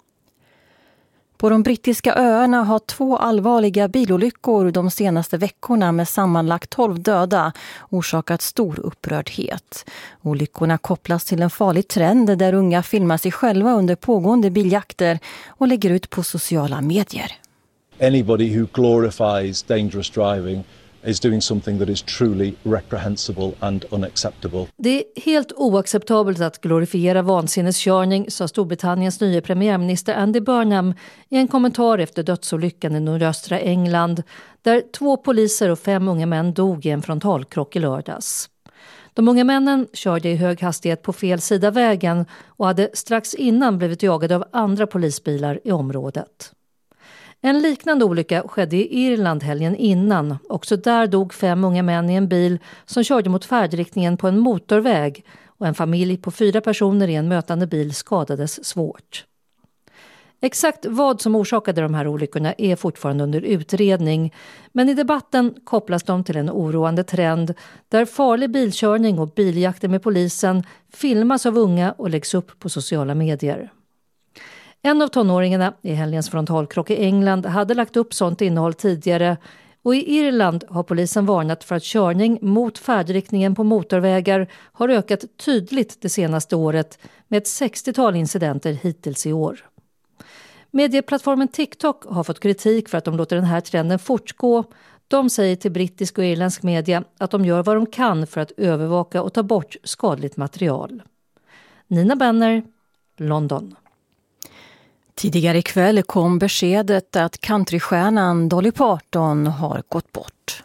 På de brittiska öarna har 2 allvarliga bilolyckor de senaste veckorna med sammanlagt 12 döda orsakat stor upprördhet. Olyckorna kopplas till en farlig trend där unga filmar sig själva under pågående biljakter och lägger ut på sociala medier. Anybody who glorifies dangerous driving is doing something that is truly reprehensible and unacceptable. Det är helt oacceptabelt att glorifiera vansinneskörning, sa Storbritanniens nya premiärminister Andy Burnham i en kommentar efter dödsolyckan i nordöstra England, där 2 poliser och 5 unga män dog i en frontalkrock i lördags. De unga männen körde i hög hastighet på fel sida vägen och hade strax innan blivit jagade av andra polisbilar i området. En liknande olycka skedde i Irland helgen innan. Också där dog 5 unga män i en bil som körde mot färdriktningen på en motorväg, och en familj på 4 personer i en mötande bil skadades svårt. Exakt vad som orsakade de här olyckorna är fortfarande under utredning, men i debatten kopplas de till en oroande trend där farlig bilkörning och biljakter med polisen filmas av unga och läggs upp på sociala medier. En av tonåringarna i helgens frontalkrock i England hade lagt upp sånt innehåll tidigare, och i Irland har polisen varnat för att körning mot färdriktningen på motorvägar har ökat tydligt det senaste året med ett 60-tal incidenter hittills i år. Medieplattformen TikTok har fått kritik för att de låter den här trenden fortgå. De säger till brittisk och irländsk media att de gör vad de kan för att övervaka och ta bort skadligt material. Nina Benner, London. Tidigare ikväll kom beskedet att countrystjärnan Dolly Parton har gått bort.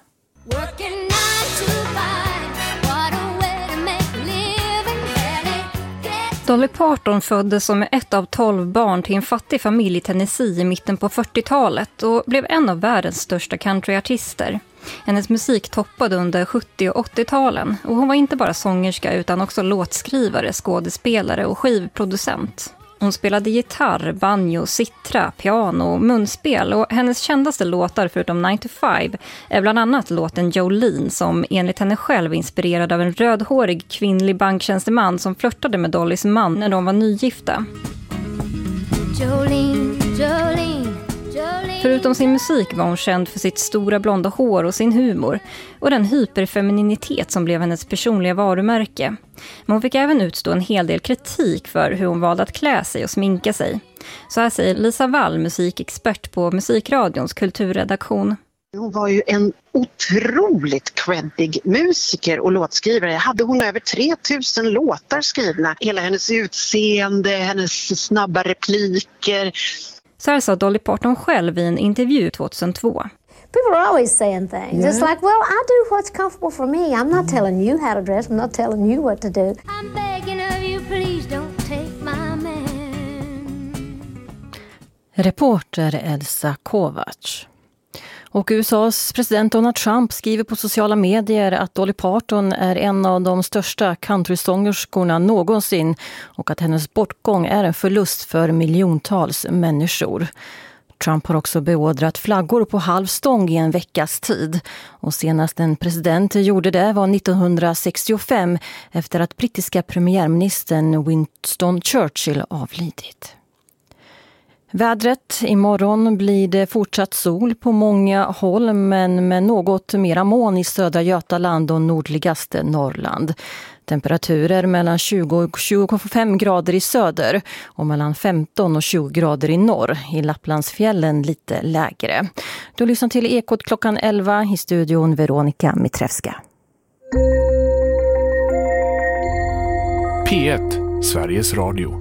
Dolly Parton föddes som ett av 12 barn till en fattig familj i Tennessee i mitten på 40-talet och blev en av världens största countryartister. Hennes musik toppade under 70- och 80-talen, och hon var inte bara sångerska utan också låtskrivare, skådespelare och skivproducent. Hon spelade gitarr, banjo, citra, piano och munspel, och hennes kändaste låtar förutom 9 to 5 är bland annat låten Jolene, som enligt henne själv inspirerad av en rödhårig kvinnlig banktjänsteman som flörtade med Dollys man när de var nygifta. Jolene, Jolene. Förutom sin musik var hon känd för sitt stora blonda hår och sin humor och den hyperfemininitet som blev hennes personliga varumärke. Men hon fick även utstå en hel del kritik för hur hon valde att klä sig och sminka sig. Så här säger Lisa Wall, musikexpert på Musikradions kulturredaktion. Hon var ju en otroligt creddig musiker och låtskrivare. Hade hon över 3000 låtar skrivna. Hela hennes utseende, hennes snabba repliker. Så här sa Dolly Parton själv i en intervju 2002. People are always saying things. Yeah. It's like, well, I do what's comfortable for me. I'm not telling you how to dress. I'm not telling you what to do. I'm begging of you, please don't take my man. Reporter Elsa Kovacs. Och USAs president Donald Trump skriver på sociala medier att Dolly Parton är en av de största countrysångerskorna någonsin och att hennes bortgång är en förlust för miljontals människor. Trump har också beordrat flaggor på halvstång i en veckas tid. Och senast en president gjorde det var 1965 efter att brittiska premiärministern Winston Churchill avlidit. Vädret. Imorgon blir det fortsatt sol på många håll men med något mera moln i södra Götaland och nordligaste Norrland. Temperaturer mellan 20 och 25 grader i söder och mellan 15 och 20 grader i norr. I Lapplandsfjällen lite lägre. Du lyssnar till Ekot klockan 11 i studion Veronica Mitrevska. P1, Sveriges Radio.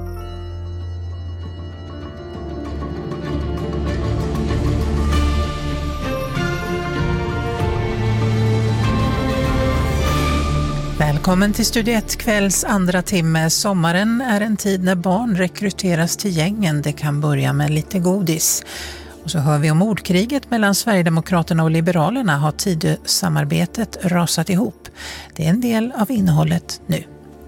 Välkommen till Studio 1 kvälls andra timme. Sommaren är en tid när barn rekryteras till gängen. Det kan börja med lite godis. Och så hör vi om ordkriget mellan Sverigedemokraterna och Liberalerna har Tidösamarbetet rasat ihop. Det är en del av innehållet nu.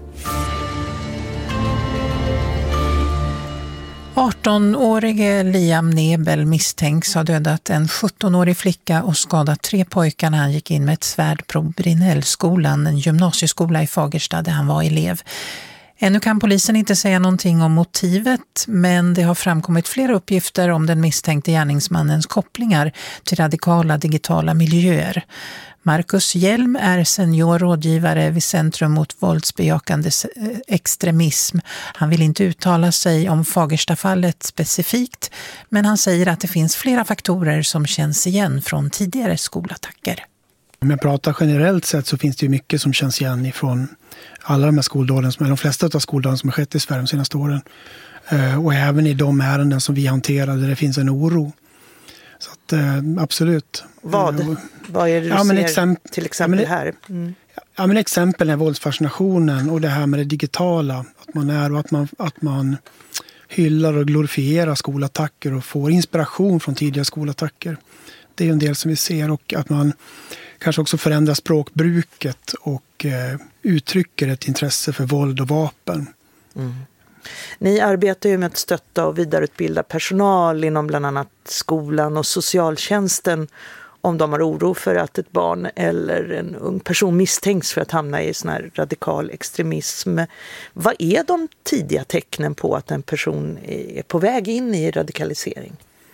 18-årige Liam Nebel misstänks ha dödat en 17-årig flicka och skadat 3 pojkar när han gick in med ett svärd på Brinellskolan, en gymnasieskola i Fagersta där han var elev. Ännu kan polisen inte säga någonting om motivet, men det har framkommit flera uppgifter om den misstänkte gärningsmannens kopplingar till radikala digitala miljöer. Marcus Hjelm är senior rådgivare vid Centrum mot våldsbejakande extremism. Han vill inte uttala sig om Fagerstafallet specifikt, men han säger att det finns flera faktorer som känns igen från tidigare skolattacker. Om jag pratar generellt sett så finns det ju mycket som känns igen ifrån alla de här skoldåden, eller de flesta av skoldåden som har skett i Sverige de senaste åren. Och även i de ärenden som vi hanterar där det finns en oro. Så att, absolut. Vad är det du ser till exempel här? Ja, men exempel är våldsfascinationen och det här med det digitala. Att man är och att man hyllar och glorifierar skolattacker och får inspiration från tidiga skolattacker. Det är en del som vi ser, och att man kanske också förändrar språkbruket och uttrycker ett intresse för våld och vapen. Mm. Ni arbetar ju med att stötta och vidareutbilda personal inom bland annat skolan och socialtjänsten om de har oro för att ett barn eller en ung person misstänks för att hamna i sån här radikal extremism. Vad är de tidiga tecknen på att en person är på väg in i radikalisering?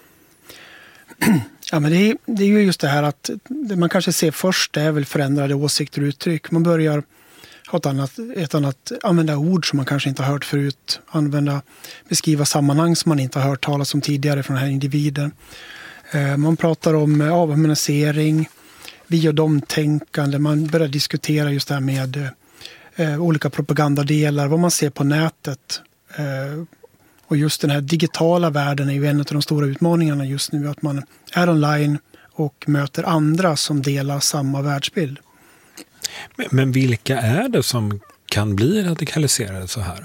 Ja, men det är ju just det här att det man kanske ser först är väl förändrade åsikter och uttryck. Man börjar ha ett annat använda ord som man kanske inte har hört förut. Beskriva sammanhang som man inte har hört talas om tidigare från den här individen. Man pratar om avhumanisering, vi och dem-tänkande. Man börjar diskutera just det här med olika propagandadelar, vad man ser på nätet. Och just den här digitala världen är ju en av de stora utmaningarna just nu. Att man är online och möter andra som delar samma världsbild. Men vilka är det som kan bli radikaliserade så här?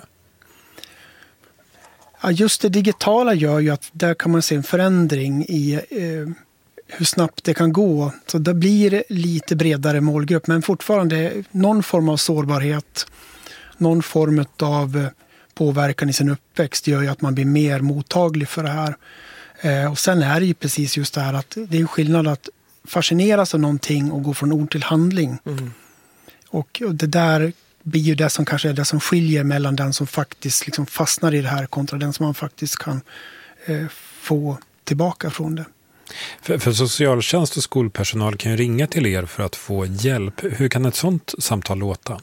Ja, just det digitala gör ju att där kan man se en förändring i hur snabbt det kan gå. Så det blir lite bredare målgrupp, men fortfarande någon form av sårbarhet, någon form av påverkan i sin uppväxt gör ju att man blir mer mottaglig för det här. Och sen är det ju precis just det här att det är skillnad att fascineras av någonting och gå från ord till handling. Mm. Och det där blir ju det som kanske är det som skiljer mellan den som faktiskt liksom fastnar i det här kontra den som man faktiskt kan få tillbaka från det. För socialtjänst och skolpersonal kan ju ringa till er för att få hjälp. Hur kan ett sånt samtal låta?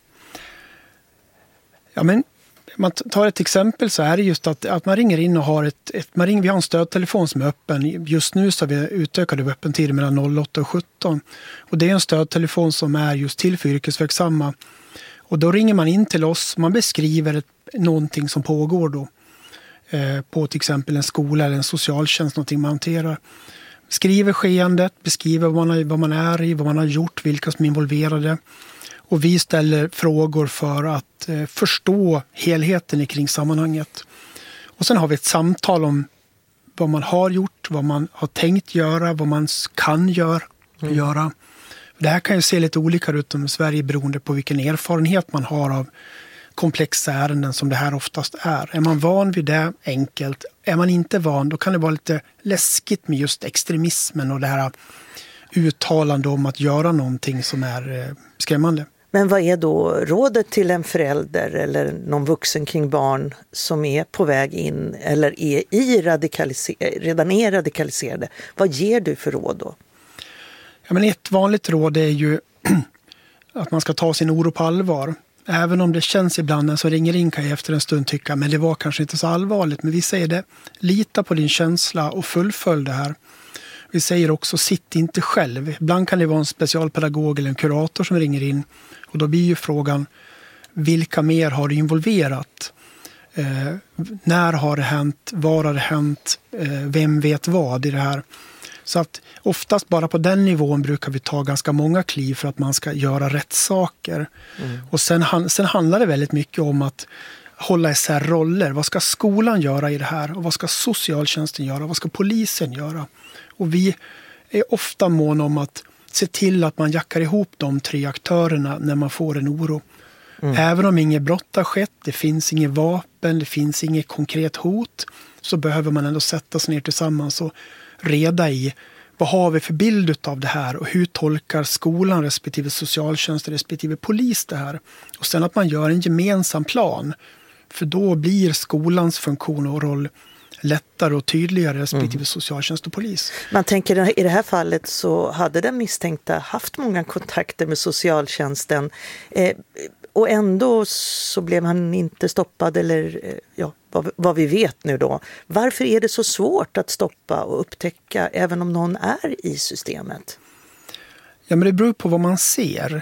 Ja, men man tar ett exempel så är det just att man ringer in och har vi har en stödtelefon som är öppen. Just nu så har vi utökade öppentider mellan 08 och 17. Och det är en stödtelefon som är just till för yrkesverksamma. Och då ringer man in till oss, man beskriver någonting som pågår då. På till exempel en skola eller en socialtjänst, någonting man hanterar. Skriver skeendet, beskriver vad man är i, vad man har gjort, vilka som är involverade. Och vi ställer frågor för att förstå helheten kring sammanhanget. Och sen har vi ett samtal om vad man har gjort, vad man har tänkt göra, vad man kan göra. Det här kan ju se lite olika ut i Sverige beroende på vilken erfarenhet man har av komplexa ärenden som det här oftast är. Är man van vid det, enkelt. Är man inte van, då kan det vara lite läskigt med just extremismen och det här uttalande om att göra någonting som är skrämmande. Men vad är då rådet till en förälder eller någon vuxen kring barn som är på väg in eller är redan är radikaliserade? Vad ger du för råd då? Ja, men ett vanligt råd är ju att man ska ta sin oro på allvar. Även om det känns ibland när så ringer in kan jag efter en stund tycka men det var kanske inte så allvarligt. Men vi säger det, lita på din känsla och fullfölj det här. Vi säger också, sitt inte själv. Ibland kan det vara en specialpedagog eller en kurator som ringer in. Och då blir ju frågan, vilka mer har du involverat? När har det hänt? Var har det hänt? Vem vet vad i det här? Så att oftast bara på den nivån brukar vi ta ganska många kliv för att man ska göra rätt saker. Och sen handlar det väldigt mycket om att hålla isär roller. Vad ska skolan göra i det här? Och vad ska socialtjänsten göra? Vad ska polisen göra? Och vi är ofta måna om att se till att man jackar ihop de 3 aktörerna när man får en oro. Även om inget brott har skett, det finns inget vapen, det finns inget konkret hot, så behöver man ändå sätta sig ner tillsammans och reda i vad har vi för bild av det här och hur tolkar skolan respektive socialtjänst respektive polis det här. Och sen att man gör en gemensam plan, för då blir skolans funktion och roll lättare och tydligare respektive socialtjänst och polis. Man tänker i det här fallet så hade den misstänkta haft många kontakter med socialtjänsten och ändå så blev han inte stoppad eller vad vi vet nu då. Varför är det så svårt att stoppa och upptäcka även om någon är i systemet? Ja, men det beror på vad man ser.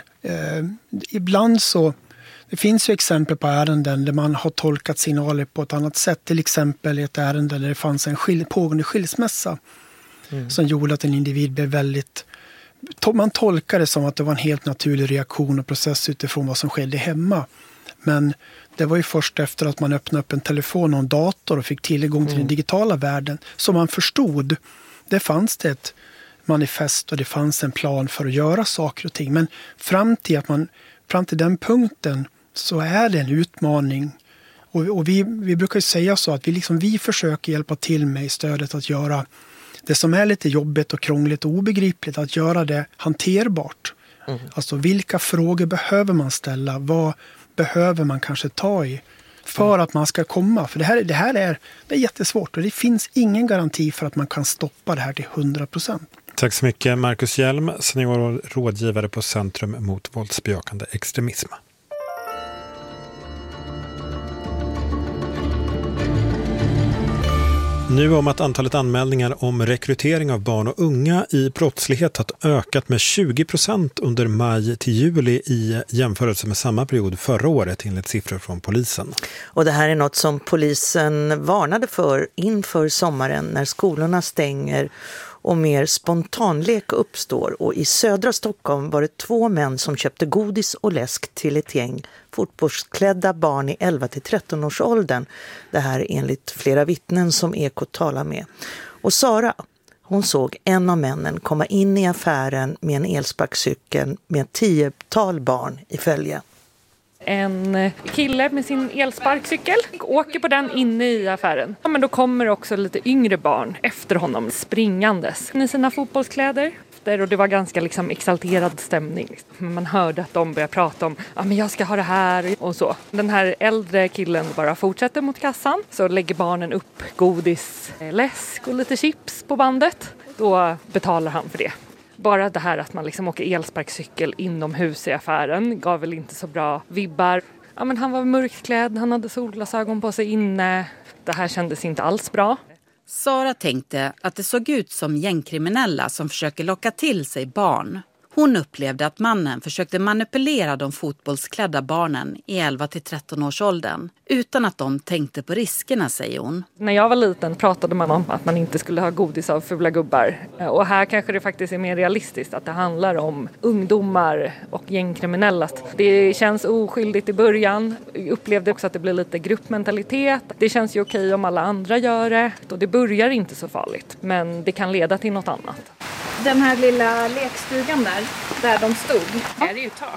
Ibland så det finns ju exempel på ärenden där man har tolkat signaler på ett annat sätt. Till exempel ett ärende där det fanns en pågående skilsmässa som gjorde att en individ blev väldigt... Man tolkade det som att det var en helt naturlig reaktion och process utifrån vad som skedde hemma. Men det var ju först efter att man öppnade upp en telefon och en dator och fick tillgång till den digitala världen som man förstod. Det fanns det ett manifest och det fanns en plan för att göra saker och ting. Men fram till den punkten så är det en utmaning. Och vi brukar ju säga så att vi försöker hjälpa till med i stödet att göra det som är lite jobbigt och krångligt och obegripligt, att göra det hanterbart. Alltså vilka frågor behöver man ställa? Vad behöver man kanske ta i för att man ska komma? För det här är jättesvårt och det finns ingen garanti för att man kan stoppa det här till 100%. Tack så mycket Marcus Hjelm, senior rådgivare på Centrum mot våldsbejakande extremism. Nu om att antalet anmälningar om rekrytering av barn och unga i brottslighet har ökat med 20% under maj till juli i jämförelse med samma period förra året enligt siffror från polisen. Och det här är något som polisen varnade för inför sommaren när skolorna stänger och mer spontanlek uppstår. Och i södra Stockholm var det 2 män som köpte godis och läsk till ett gäng fotbollsklädda barn i 11-13 års åldern. Det här enligt flera vittnen som Ekot talar med. Och Sara, hon såg en av männen komma in i affären med en elsparkcykel med ett 10-tal barn i följe. En kille med sin elsparkcykel åker på den inne i affären. Ja, men då kommer också lite yngre barn efter honom springandes i sina fotbollskläder. Och det var ganska exalterad stämning. Man hörde att de började prata om men jag ska ha det här och så. Den här äldre killen bara fortsätter mot kassan. Så lägger barnen upp godis, läsk och lite chips på bandet. Då betalar han för det. Bara det här att man åker elsparkcykel inomhus i affären gav väl inte så bra vibbar. Ja, men han var mörkklädd, han hade solglasögon på sig inne. Det här kändes inte alls bra. Sara tänkte att det såg ut som gängkriminella som försöker locka till sig barn. Hon upplevde att mannen försökte manipulera de fotbollsklädda barnen i 11-13 års åldern utan att de tänkte på riskerna, säger hon. När jag var liten pratade man om att man inte skulle ha godis av fula gubbar. Och här kanske det faktiskt är mer realistiskt att det handlar om ungdomar och gängkriminella. Det känns oskyldigt i början. Jag upplevde också att det blir lite gruppmentalitet. Det känns ju okej om alla andra gör det. Och det börjar inte så farligt, men det kan leda till något annat. Den här lilla lekstugan där de stod, är det ju tak.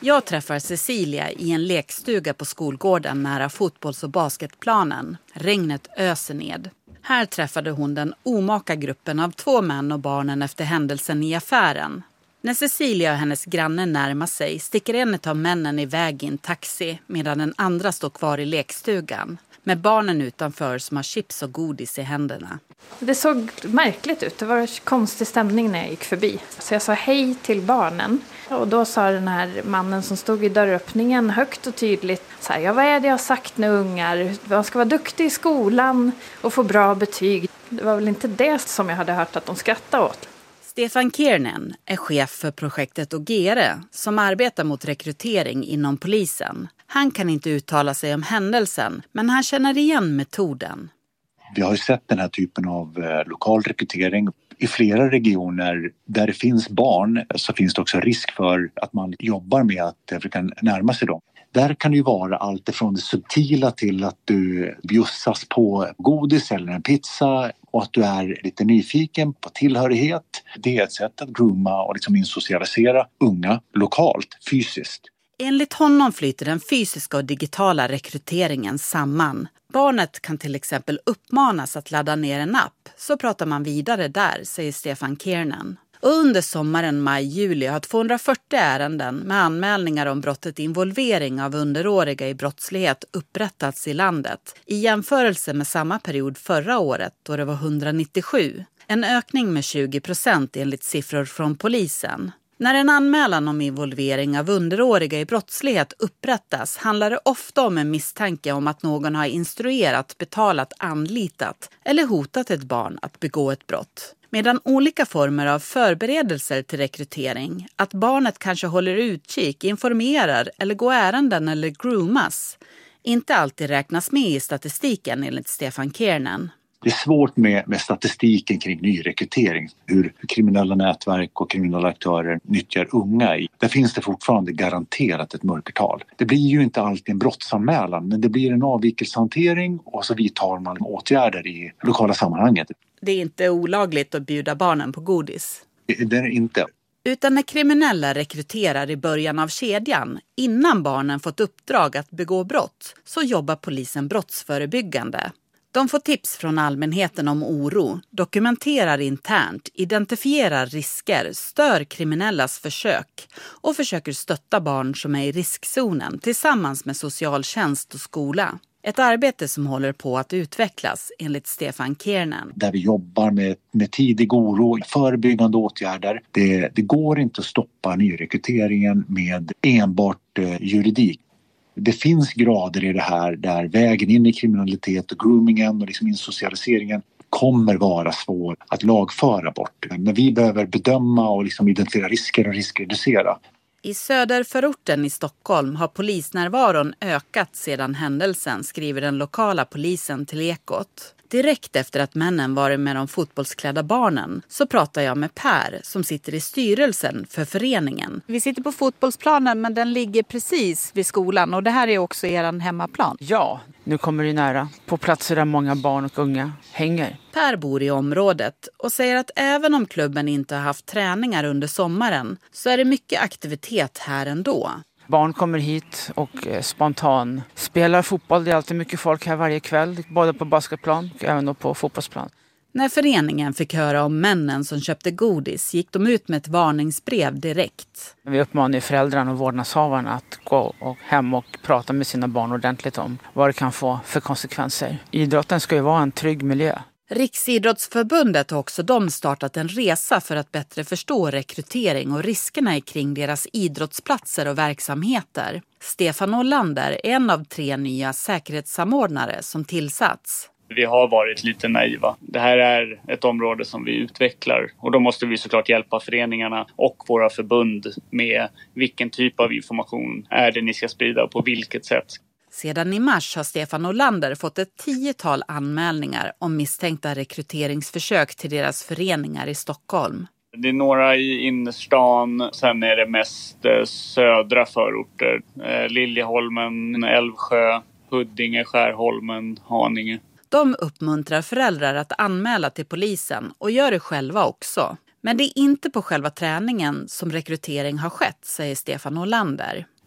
Jag träffar Cecilia i en lekstuga på skolgården nära fotbolls- och basketplanen. Regnet öser ned. Här träffade hon den omaka gruppen av 2 män och barnen efter händelsen i affären. När Cecilia och hennes granne närmar sig sticker en av männen iväg i en taxi medan den andra står kvar i lekstugan. Med barnen utanför som har chips och godis i händerna. Det såg märkligt ut. Det var en konstig stämning när jag gick förbi. Så jag sa hej till barnen. Och då sa den här mannen som stod i dörröppningen högt och tydligt så här, ja, vad är det jag har sagt nu ungar? Man ska vara duktig i skolan och få bra betyg. Det var väl inte det som jag hade hört att de skrattade åt. Stefan Kiernan är chef för projektet Ogere som arbetar mot rekrytering inom polisen. Han kan inte uttala sig om händelsen, men han känner igen metoden. Vi har ju sett den här typen av lokal rekrytering. I flera regioner där det finns barn så finns det också risk för att man jobbar med att försöka närma sig dem. Där kan det ju vara allt ifrån det subtila till att du bjussas på godis eller en pizza och att du är lite nyfiken på tillhörighet. Det är ett sätt att grooma och liksom insocialisera unga lokalt, fysiskt. Enligt honom flyter den fysiska och digitala rekryteringen samman. Barnet kan till exempel uppmanas att ladda ner en app, så pratar man vidare där, säger Stefan Kiernan. Och under sommaren maj-juli har 240 ärenden med anmälningar om brottet involvering av underåriga i brottslighet upprättats i landet. I jämförelse med samma period förra året då det var 197. En ökning med 20% enligt siffror från polisen. När en anmälan om involvering av underåriga i brottslighet upprättas handlar det ofta om en misstanke om att någon har instruerat, betalat, anlitat eller hotat ett barn att begå ett brott. Medan olika former av förberedelser till rekrytering, att barnet kanske håller utkik, informerar eller går ärenden eller groomas, inte alltid räknas med i statistiken enligt Stefan Kiernan. Det är svårt med statistiken kring nyrekrytering, hur kriminella nätverk och kriminella aktörer nyttjar unga i. Där finns det fortfarande garanterat ett mörkertal. Det blir ju inte alltid en brottsanmälan, men det blir en avvikelsehantering och så vidtar man åtgärder i lokala sammanhanget. Det är inte olagligt att bjuda barnen på godis. Det är inte. Utan när kriminella rekryterar i början av kedjan, innan barnen fått uppdrag att begå brott, så jobbar polisen brottsförebyggande. De får tips från allmänheten om oro, dokumenterar internt, identifierar risker, stör kriminellas försök och försöker stötta barn som är i riskzonen tillsammans med socialtjänst och skola. Ett arbete som håller på att utvecklas enligt Stefan Kiernan. Där vi jobbar med tidig oro, förebyggande åtgärder. Det går inte att stoppa nyrekryteringen med enbart juridik. Det finns grader i det här där vägen in i kriminalitet och groomingen och liksom insocialiseringen kommer vara svår att lagföra bort. Men vi behöver bedöma och liksom identifiera risker och riskreducera. I söderförorten i Stockholm har polisnärvaron ökat sedan händelsen, skriver den lokala polisen till Ekot. Direkt efter att männen varit med de fotbollsklädda barnen så pratar jag med Per som sitter i styrelsen för föreningen. Vi sitter på fotbollsplanen men den ligger precis vid skolan och det här är också er hemmaplan. Ja, nu kommer det nära. På platser där många barn och unga hänger. Per bor i området och säger att även om klubben inte har haft träningar under sommaren så är det mycket aktivitet här ändå. Barn kommer hit och spontan spelar fotboll. Det är alltid mycket folk här varje kväll, både på basketplan och även på fotbollsplan. När föreningen fick höra om männen som köpte godis gick de ut med ett varningsbrev direkt. Vi uppmanar föräldrarna och vårdnadshavarna att gå hem och prata med sina barn ordentligt om vad det kan få för konsekvenser. Idrotten ska ju vara en trygg miljö. Riksidrottsförbundet har också de startat en resa för att bättre förstå rekrytering och riskerna kring deras idrottsplatser och verksamheter. Stefan Olander är en av 3 nya säkerhetssamordnare som tillsatts. Vi har varit lite naiva. Det här är ett område som vi utvecklar och då måste vi såklart hjälpa föreningarna och våra förbund med vilken typ av information är det ni ska sprida och på vilket sätt. Sedan i mars har Stefan Olander fått ett 10-tal anmälningar om misstänkta rekryteringsförsök till deras föreningar i Stockholm. Det är några i innerstan, sen är det mest södra förorter. Liljeholmen, Älvsjö, Huddinge, Skärholmen, Haninge. De uppmuntrar föräldrar att anmäla till polisen och gör det själva också. Men det är inte på själva träningen som rekrytering har skett, säger Stefan Olander.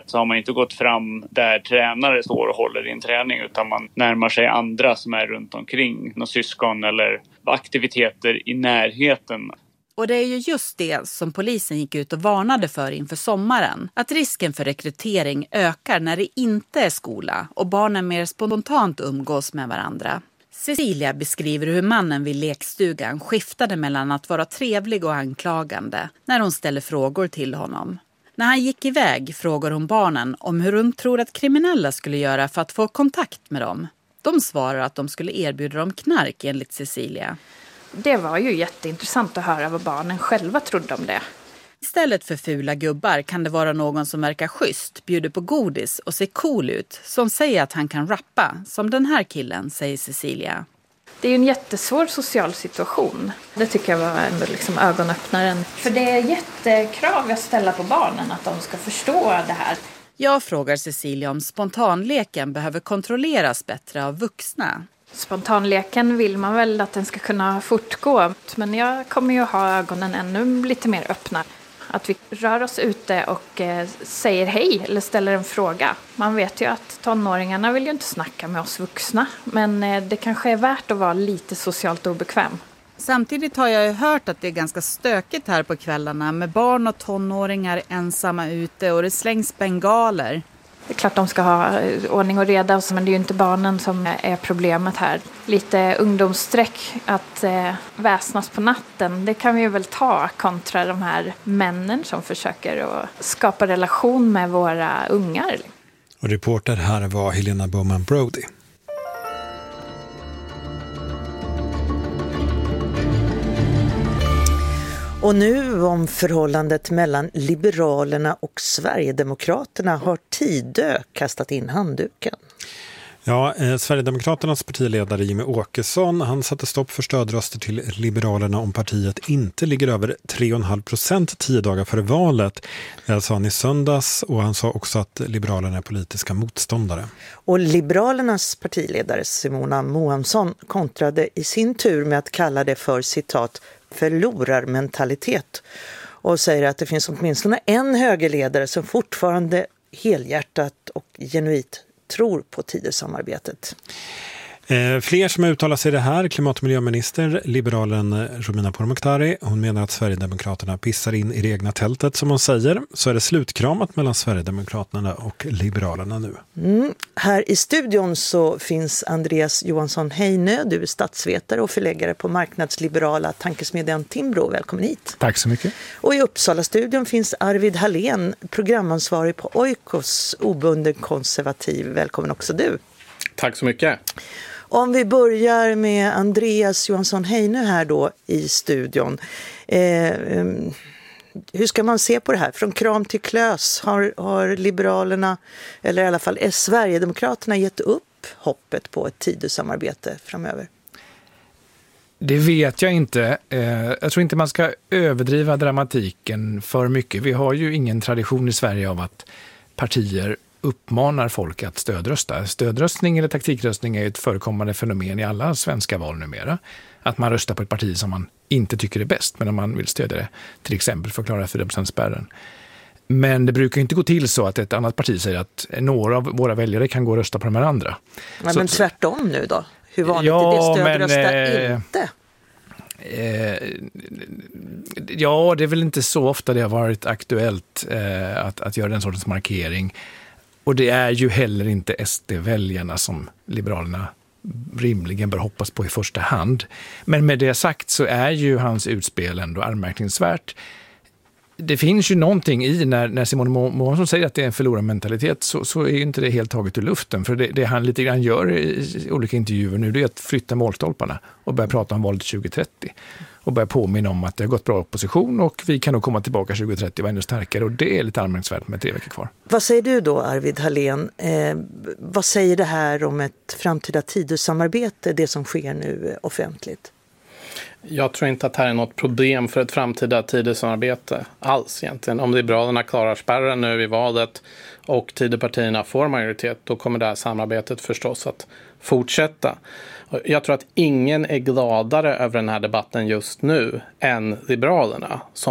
så har man inte gått fram där tränare står och håller i en träning, utan man närmar sig andra som är runt omkring, någon syskon eller aktiviteter i närheten. Och det är ju just det som polisen gick ut och varnade för inför sommaren. Att risken för rekrytering ökar när det inte är skola och barnen mer spontant umgås med varandra. Cecilia beskriver hur mannen vid lekstugan skiftade mellan att vara trevlig och anklagande när hon ställer frågor till honom. När han gick iväg frågar hon barnen om hur de tror att kriminella skulle göra för att få kontakt med dem. De svarar att de skulle erbjuda dem knark enligt Cecilia. Det var ju jätteintressant att höra vad barnen själva trodde om det. Istället för fula gubbar kan det vara någon som verkar schysst, bjuder på godis och ser cool ut, som säger att han kan rappa, som den här killen, säger Cecilia. Det är ju en jättesvår social situation. Det tycker jag var ändå liksom ögonöppnaren. För det är jättekrav jag ställer på barnen att de ska förstå det här. Jag frågar Cecilia om spontanleken behöver kontrolleras bättre av vuxna. Spontanleken vill man väl att den ska kunna fortgå. Men jag kommer ju ha ögonen ännu lite mer öppna. Att vi rör oss ute och säger hej eller ställer en fråga. Man vet ju att tonåringarna vill ju inte snacka med oss vuxna. Men det kanske är värt att vara lite socialt obekväm. Samtidigt har jag ju hört att det är ganska stökigt här på kvällarna med barn och tonåringar ensamma ute och det slängs bengaler. Det är klart de ska ha ordning och reda, men det är ju inte barnen som är problemet här. Lite ungdomssträck att väsnas på natten, det kan vi ju väl ta kontra de här männen som försöker att skapa relation med våra ungar. Och reporter här var Helena Bowman Brody. Och nu om förhållandet mellan Liberalerna och Sverigedemokraterna har Tidö kastat in handduken. Ja, Sverigedemokraternas partiledare Jimmie Åkesson, han satte stopp för stödröster till Liberalerna om partiet inte ligger över 3,5% 10 dagar före valet. Det sa han i söndags, och han sa också att Liberalerna är politiska motståndare. Och Liberalernas partiledare Simona Moamsson kontrade i sin tur med att kalla det för citat förlorarmentalitet och säger att det finns åtminstone en högerledare som fortfarande helhjärtat och genuint tror på Tidösamarbetet. Fler som uttalar sig i det här, klimat- och miljöminister, liberalen Romina Pourmokhtari, hon menar att Sverigedemokraterna pissar in i det egna tältet, som hon säger. Så är det slutkramat mellan Sverigedemokraterna och Liberalerna nu. Här i studion så finns Andreas Johansson Heinö, du är statsvetare och förläggare på marknadsliberala tankesmedjan Timbro. Välkommen hit. Tack så mycket. Och i Uppsala-studion finns Arvid Hallén, programansvarig på Oikos, obunden konservativ. Välkommen också du. Tack så mycket. Om vi börjar med Andreas Johansson Heinö här då i studion. Hur ska man se på det här? Från kram till klös, har Liberalerna, eller i alla fall Sverigedemokraterna, gett upp hoppet på ett Tidösamarbete framöver? Det vet jag inte. Jag tror inte man ska överdriva dramatiken för mycket. Vi har ju ingen tradition i Sverige av att partier uppmanar folk att stödrösta. Stödröstning eller taktikröstning är ett förekommande fenomen i alla svenska val numera. Att man röstar på ett parti som man inte tycker är bäst, men om man vill stödja det, till exempel för att klara 4%-spärren. Men det brukar inte gå till så att ett annat parti säger att några av våra väljare kan gå och rösta på de här andra. Ja, men tvärtom nu då? Hur vanligt är det? Stödrösta inte? Ja, det är väl inte så ofta det har varit aktuellt att göra den sortens markering. Och det är ju heller inte SD-väljarna som Liberalerna rimligen bör hoppas på i första hand. Men med det sagt så är ju hans utspel ändå anmärkningsvärt. Det finns ju någonting i när Simon Moamsson säger att det är en förlorarmentalitet, så är ju inte det helt taget ur luften. För det han lite grann gör i olika intervjuer nu, det är att flytta målstolparna och börja prata om valet 2030. Och börja påminna om att det har gått bra opposition och vi kan nog komma tillbaka 2030 och vara ännu starkare. Och det är lite anmärkningsvärt med 3 veckor kvar. Vad säger du då, Arvid Hallén? Vad säger det här om ett framtida Tidösamarbete, det som sker nu offentligt? Jag tror inte att det här är något problem för ett framtida Tidösamarbete alls egentligen. Om Liberalerna klarar spärren nu i valet och Tidöpartierna får majoritet, då kommer det här samarbetet förstås att fortsätta. Jag tror att ingen är gladare över den här debatten just nu än Liberalerna, som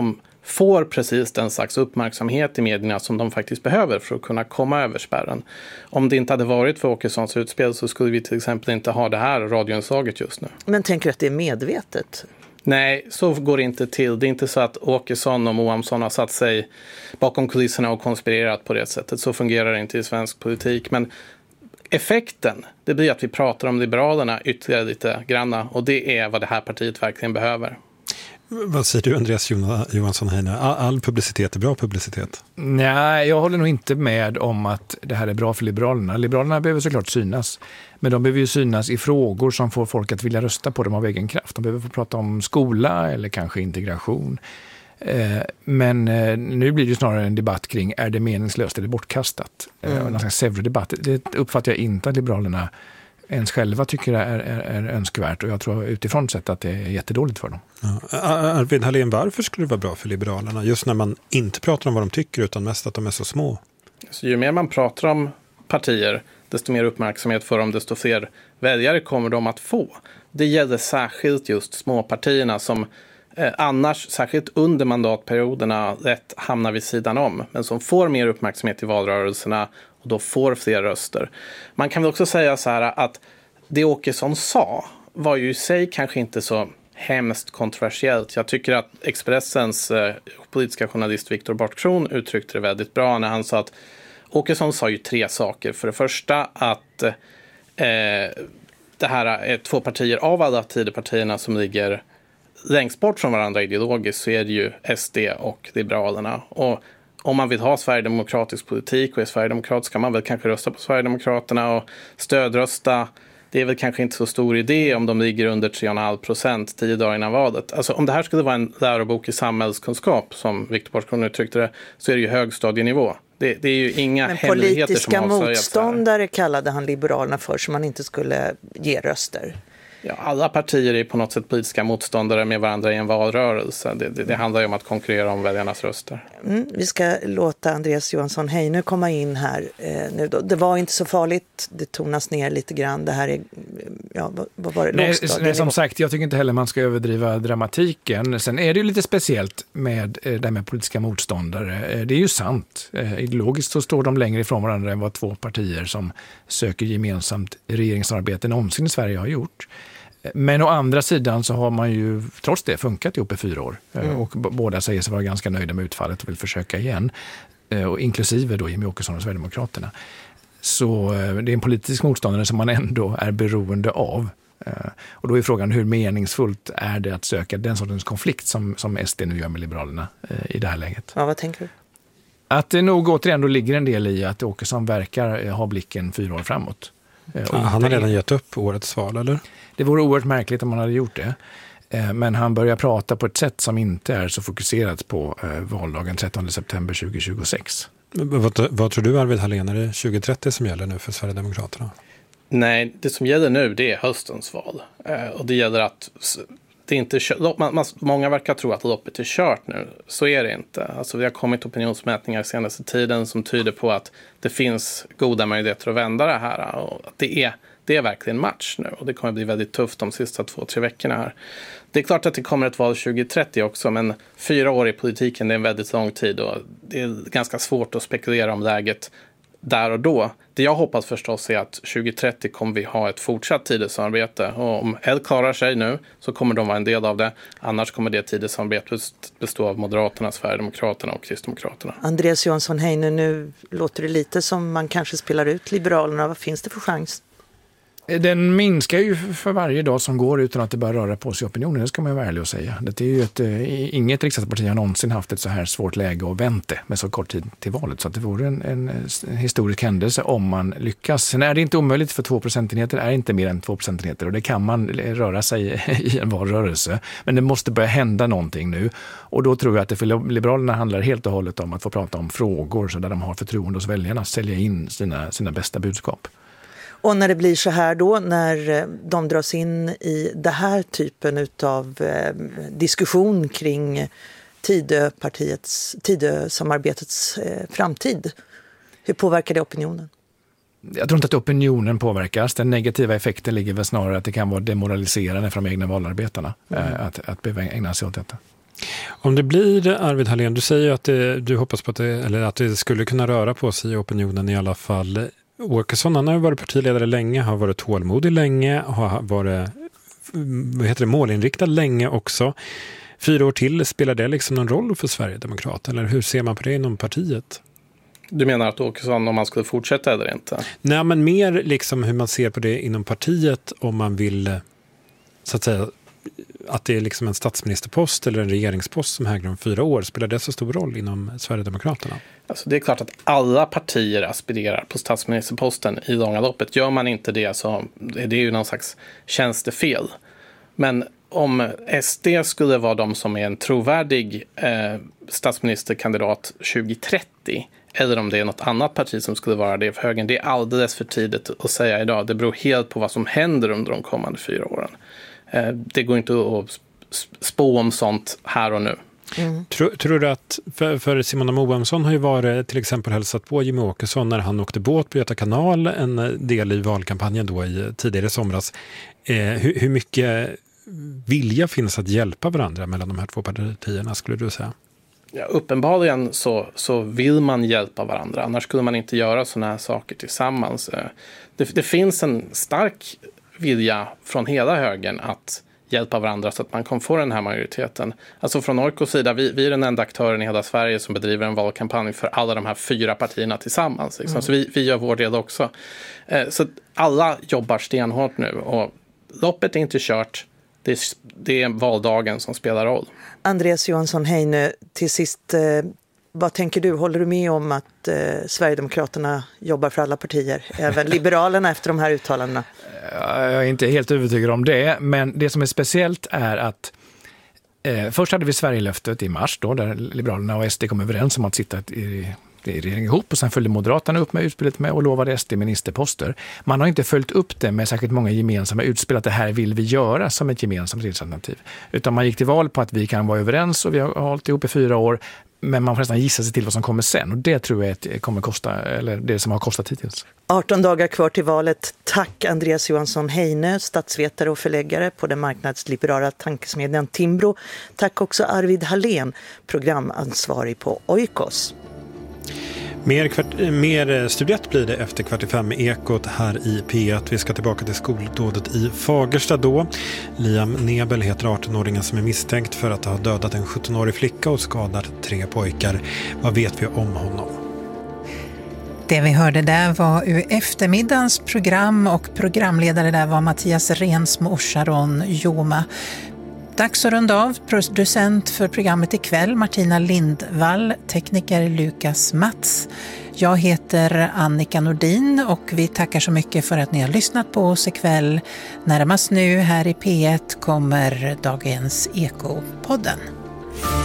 får precis den slags uppmärksamhet i medierna som de faktiskt behöver för att kunna komma över spärren. Om det inte hade varit för Åkessons utspel så skulle vi till exempel inte ha det här radioinslaget just nu. Men tänker du att det är medvetet? Nej, så går det inte till. Det är inte så att Åkesson och Moamsson har satt sig bakom kulisserna och konspirerat på det sättet. Så fungerar det inte i svensk politik. Men effekten, det blir att vi pratar om Liberalerna ytterligare lite granna. Och det är vad det här partiet verkligen behöver. Vad säger du, Andreas Johansson Heine? All publicitet är bra publicitet? Nej, jag håller nog inte med om att det här är bra för Liberalerna. Liberalerna behöver såklart synas. Men de behöver ju synas i frågor som får folk att vilja rösta på dem av egen kraft. De behöver få prata om skola eller kanske integration. Men nu blir det ju snarare en debatt kring är det meningslöst eller bortkastat. En slags pseudodebatt. Det uppfattar jag inte att Liberalerna ens själva tycker är önskvärt. Och jag tror utifrån sett att det är jättedåligt för dem. Ja. Arvid Hallén, varför skulle det vara bra för Liberalerna? Just när man inte pratar om vad de tycker utan mest att de är så små. Så ju mer man pratar om partier, desto mer uppmärksamhet för dem, desto fler väljare kommer de att få. Det gäller särskilt just småpartierna som annars, särskilt under mandatperioderna, lätt hamnar vid sidan om. Men som får mer uppmärksamhet i valrörelserna och då får fler röster. Man kan väl också säga så här att det Åkesson sa var ju i sig kanske inte så hemskt kontroversiellt. Jag tycker att Expressens politiska journalist Viktor Bartkron uttryckte det väldigt bra när han sa att Åkesson sa ju 3 saker. För det första att det här är 2 partier av alla Tidöpartierna som ligger längst bort från varandra ideologiskt, så är det ju SD och Liberalerna. Och om man vill ha sverigedemokratisk politik och är sverigedemokrat ska man väl kanske rösta på Sverigedemokraterna och stödrösta. Det är väl kanske inte så stor idé om de ligger under 3,5% 10 dagar innan valet. Alltså om det här skulle vara en lärobok i samhällskunskap, som Viktor Bartkron uttryckte det, så är det ju högstadienivå. Det är ju inga hemligheter som avslöjas. Politiska motståndare kallade han Liberalerna för, som man inte skulle ge röster. Ja, alla partier är på något sätt politiska motståndare med varandra i en valrörelse. Det handlar ju om att konkurrera om väljarnas röster. Vi ska låta Andreas Johansson Heine komma in här nu då. Det var inte så farligt, det tonas ner lite grann. Det här är, ja, vad var det? Nej, som sagt, jag tycker inte heller man ska överdriva dramatiken. Sen är det ju lite speciellt med det med politiska motståndare. Det är ju sant. Ideologiskt så står de längre ifrån varandra än vad 2 partier som söker gemensamt regeringsarbete någonsin i Sverige har gjort. Men å andra sidan så har man ju trots det funkat ihop i 4 år. Och båda säger sig vara ganska nöjda med utfallet och vill försöka igen. Och inklusive då Jimmie Åkesson och Sverigedemokraterna. Så det är en politisk motståndare som man ändå är beroende av. Och då är frågan hur meningsfullt är det att söka den sortens konflikt som SD nu gör med Liberalerna i det här läget. Ja, vad tänker du? Att det nog återigen då ligger en del i att Åkesson verkar ha blicken 4 år framåt. Han har redan gett upp årets val, eller? Det vore oerhört märkligt om man hade gjort det. Men han börjar prata på ett sätt som inte är så fokuserat på valdagen 13 september 2026. Vad tror du, Arvid Hallén, är det 2030 som gäller nu för Sverigedemokraterna? Nej, det som gäller nu det är höstens val. Och det gäller att det inte många verkar tro att loppet är kört nu. Så är det inte. Alltså, vi har kommit opinionsmätningar senaste tiden som tyder på att det finns goda möjligheter att vända det här. Och det är verkligen match nu och det kommer bli väldigt tufft de sista 2-3 veckorna här. Det är klart att det kommer ett val 2030 också, men 4 år i politiken är en väldigt lång tid och det är ganska svårt att spekulera om läget där och då. Det jag hoppas förstås är att 2030 kommer vi ha ett fortsatt Tidösamarbete och om L klarar sig nu så kommer de vara en del av det. Annars kommer det Tidösamarbetet bestå av Moderaterna, Sverigedemokraterna och Kristdemokraterna. Andreas Johansson Heine, nu låter det lite som man kanske spelar ut Liberalerna. Vad finns det för chans? Den minskar ju för varje dag som går utan att det börjar röra på sig i opinionen, det ska man ju vara ärlig och säga. Det är ju inget riksdagsparti har någonsin haft ett så här svårt läge att vänta med så kort tid till valet. Så att det vore en historisk händelse om man lyckas. Sen är det inte omöjligt för 2 procentenheter är inte mer än 2 procentenheter och det kan man röra sig i en valrörelse. Men det måste börja hända någonting nu och då tror jag att det för Liberalerna handlar helt och hållet om att få prata om frågor så där de har förtroende hos väljarna, sälja in sina bästa budskap. Och när det blir så här då, när de dras in i det här typen av diskussion kring Tidösamarbetets framtid, hur påverkar det opinionen? Jag tror inte att opinionen påverkas. Den negativa effekten ligger väl snarare att det kan vara demoraliserande för de egna valarbetarna att behöva ägna sig åt detta. Om det blir Arvid Hallén, du säger att du hoppas på att det skulle kunna röra på sig i opinionen i alla fall. Åkesson, han har varit partiledare länge, har varit tålmodig länge, har varit målinriktad länge också. 4 år till, spelar det liksom någon roll för Sverigedemokraterna? Eller hur ser man på det inom partiet? Du menar att Åkesson, om man skulle fortsätta eller inte? Nej, men mer liksom hur man ser på det inom partiet om man vill, så att säga, att det är liksom en statsministerpost eller en regeringspost som hägrar om 4 år. Spelar det så stor roll inom Sverigedemokraterna? Alltså det är klart att alla partier aspirerar på statsministerposten i långa loppet. Gör man inte det så är det ju någon slags tjänstefel. Men om SD skulle vara de som är en trovärdig statsministerkandidat 2030, eller om det är något annat parti som skulle vara det för högern, det är alldeles för tidigt att säga idag. Det beror helt på vad som händer under de kommande 4 åren. Det går inte att spå om sånt här och nu. Mm. Tror du att, för Simona Moamsson har ju varit till exempel hälsat på Jimmie Åkesson när han åkte båt på Göta kanal, en del i valkampanjen då i tidigare somras. Hur mycket vilja finns att hjälpa varandra mellan de här 2 partierna, skulle du säga? Ja, uppenbarligen så vill man hjälpa varandra, annars skulle man inte göra såna här saker tillsammans. Det finns en stark vilja från hela högern att hjälpa varandra så att man kan få den här majoriteten. Alltså från OIKs sida, vi är den enda aktören i hela Sverige som bedriver en valkampanj för alla de här 4 partierna tillsammans. Liksom. Så vi gör vår del också. Så alla jobbar stenhårt nu och loppet är inte kört. Det är valdagen som spelar roll. Andreas Johansson Heine, till sist, vad tänker du? Håller du med om att Sverigedemokraterna jobbar för alla partier? Även Liberalerna efter de här uttalandena? Jag är inte helt övertygad om det, men det som är speciellt är att först hade vi Sverigelöftet i mars då, där Liberalerna och SD kom överens om att sitta i regeringen ihop, och sen följde Moderaterna upp med utspelet med och lovade SD ministerposter. Man har inte följt upp det med särskilt många gemensamma utspel att det här vill vi göra som ett gemensamt regeringsalternativ. Utan man gick till val på att vi kan vara överens och vi har hållit ihop i 4 år, men man får nästan gissa sig till vad som kommer sen, och det tror jag kommer kosta, eller det som har kostat hittills. 18 dagar kvar till valet. Tack Andreas Johansson Heine, statsvetare och förläggare på den marknadsliberala tankesmedjan Timbro. Tack också Arvid Hallén, programansvarig på Oikos. Mer studiet blir det efter 4:45 i Ekot här i P1. Vi ska tillbaka till skoldådet i Fagersta då. Liam Nebel heter 18-åringen som är misstänkt för att ha dödat en 17-årig flicka och skadat 3 pojkar. Vad vet vi om honom? Det vi hörde där var ur eftermiddagens program, och programledare där var Mattias Rensmo och Sharon Joma. Dags att runda av. Producent för programmet ikväll Martina Lindvall, tekniker Lukas Mats. Jag heter Annika Nordin och vi tackar så mycket för att ni har lyssnat på oss ikväll. Närmast nu här i P1 kommer dagens Ekopodden.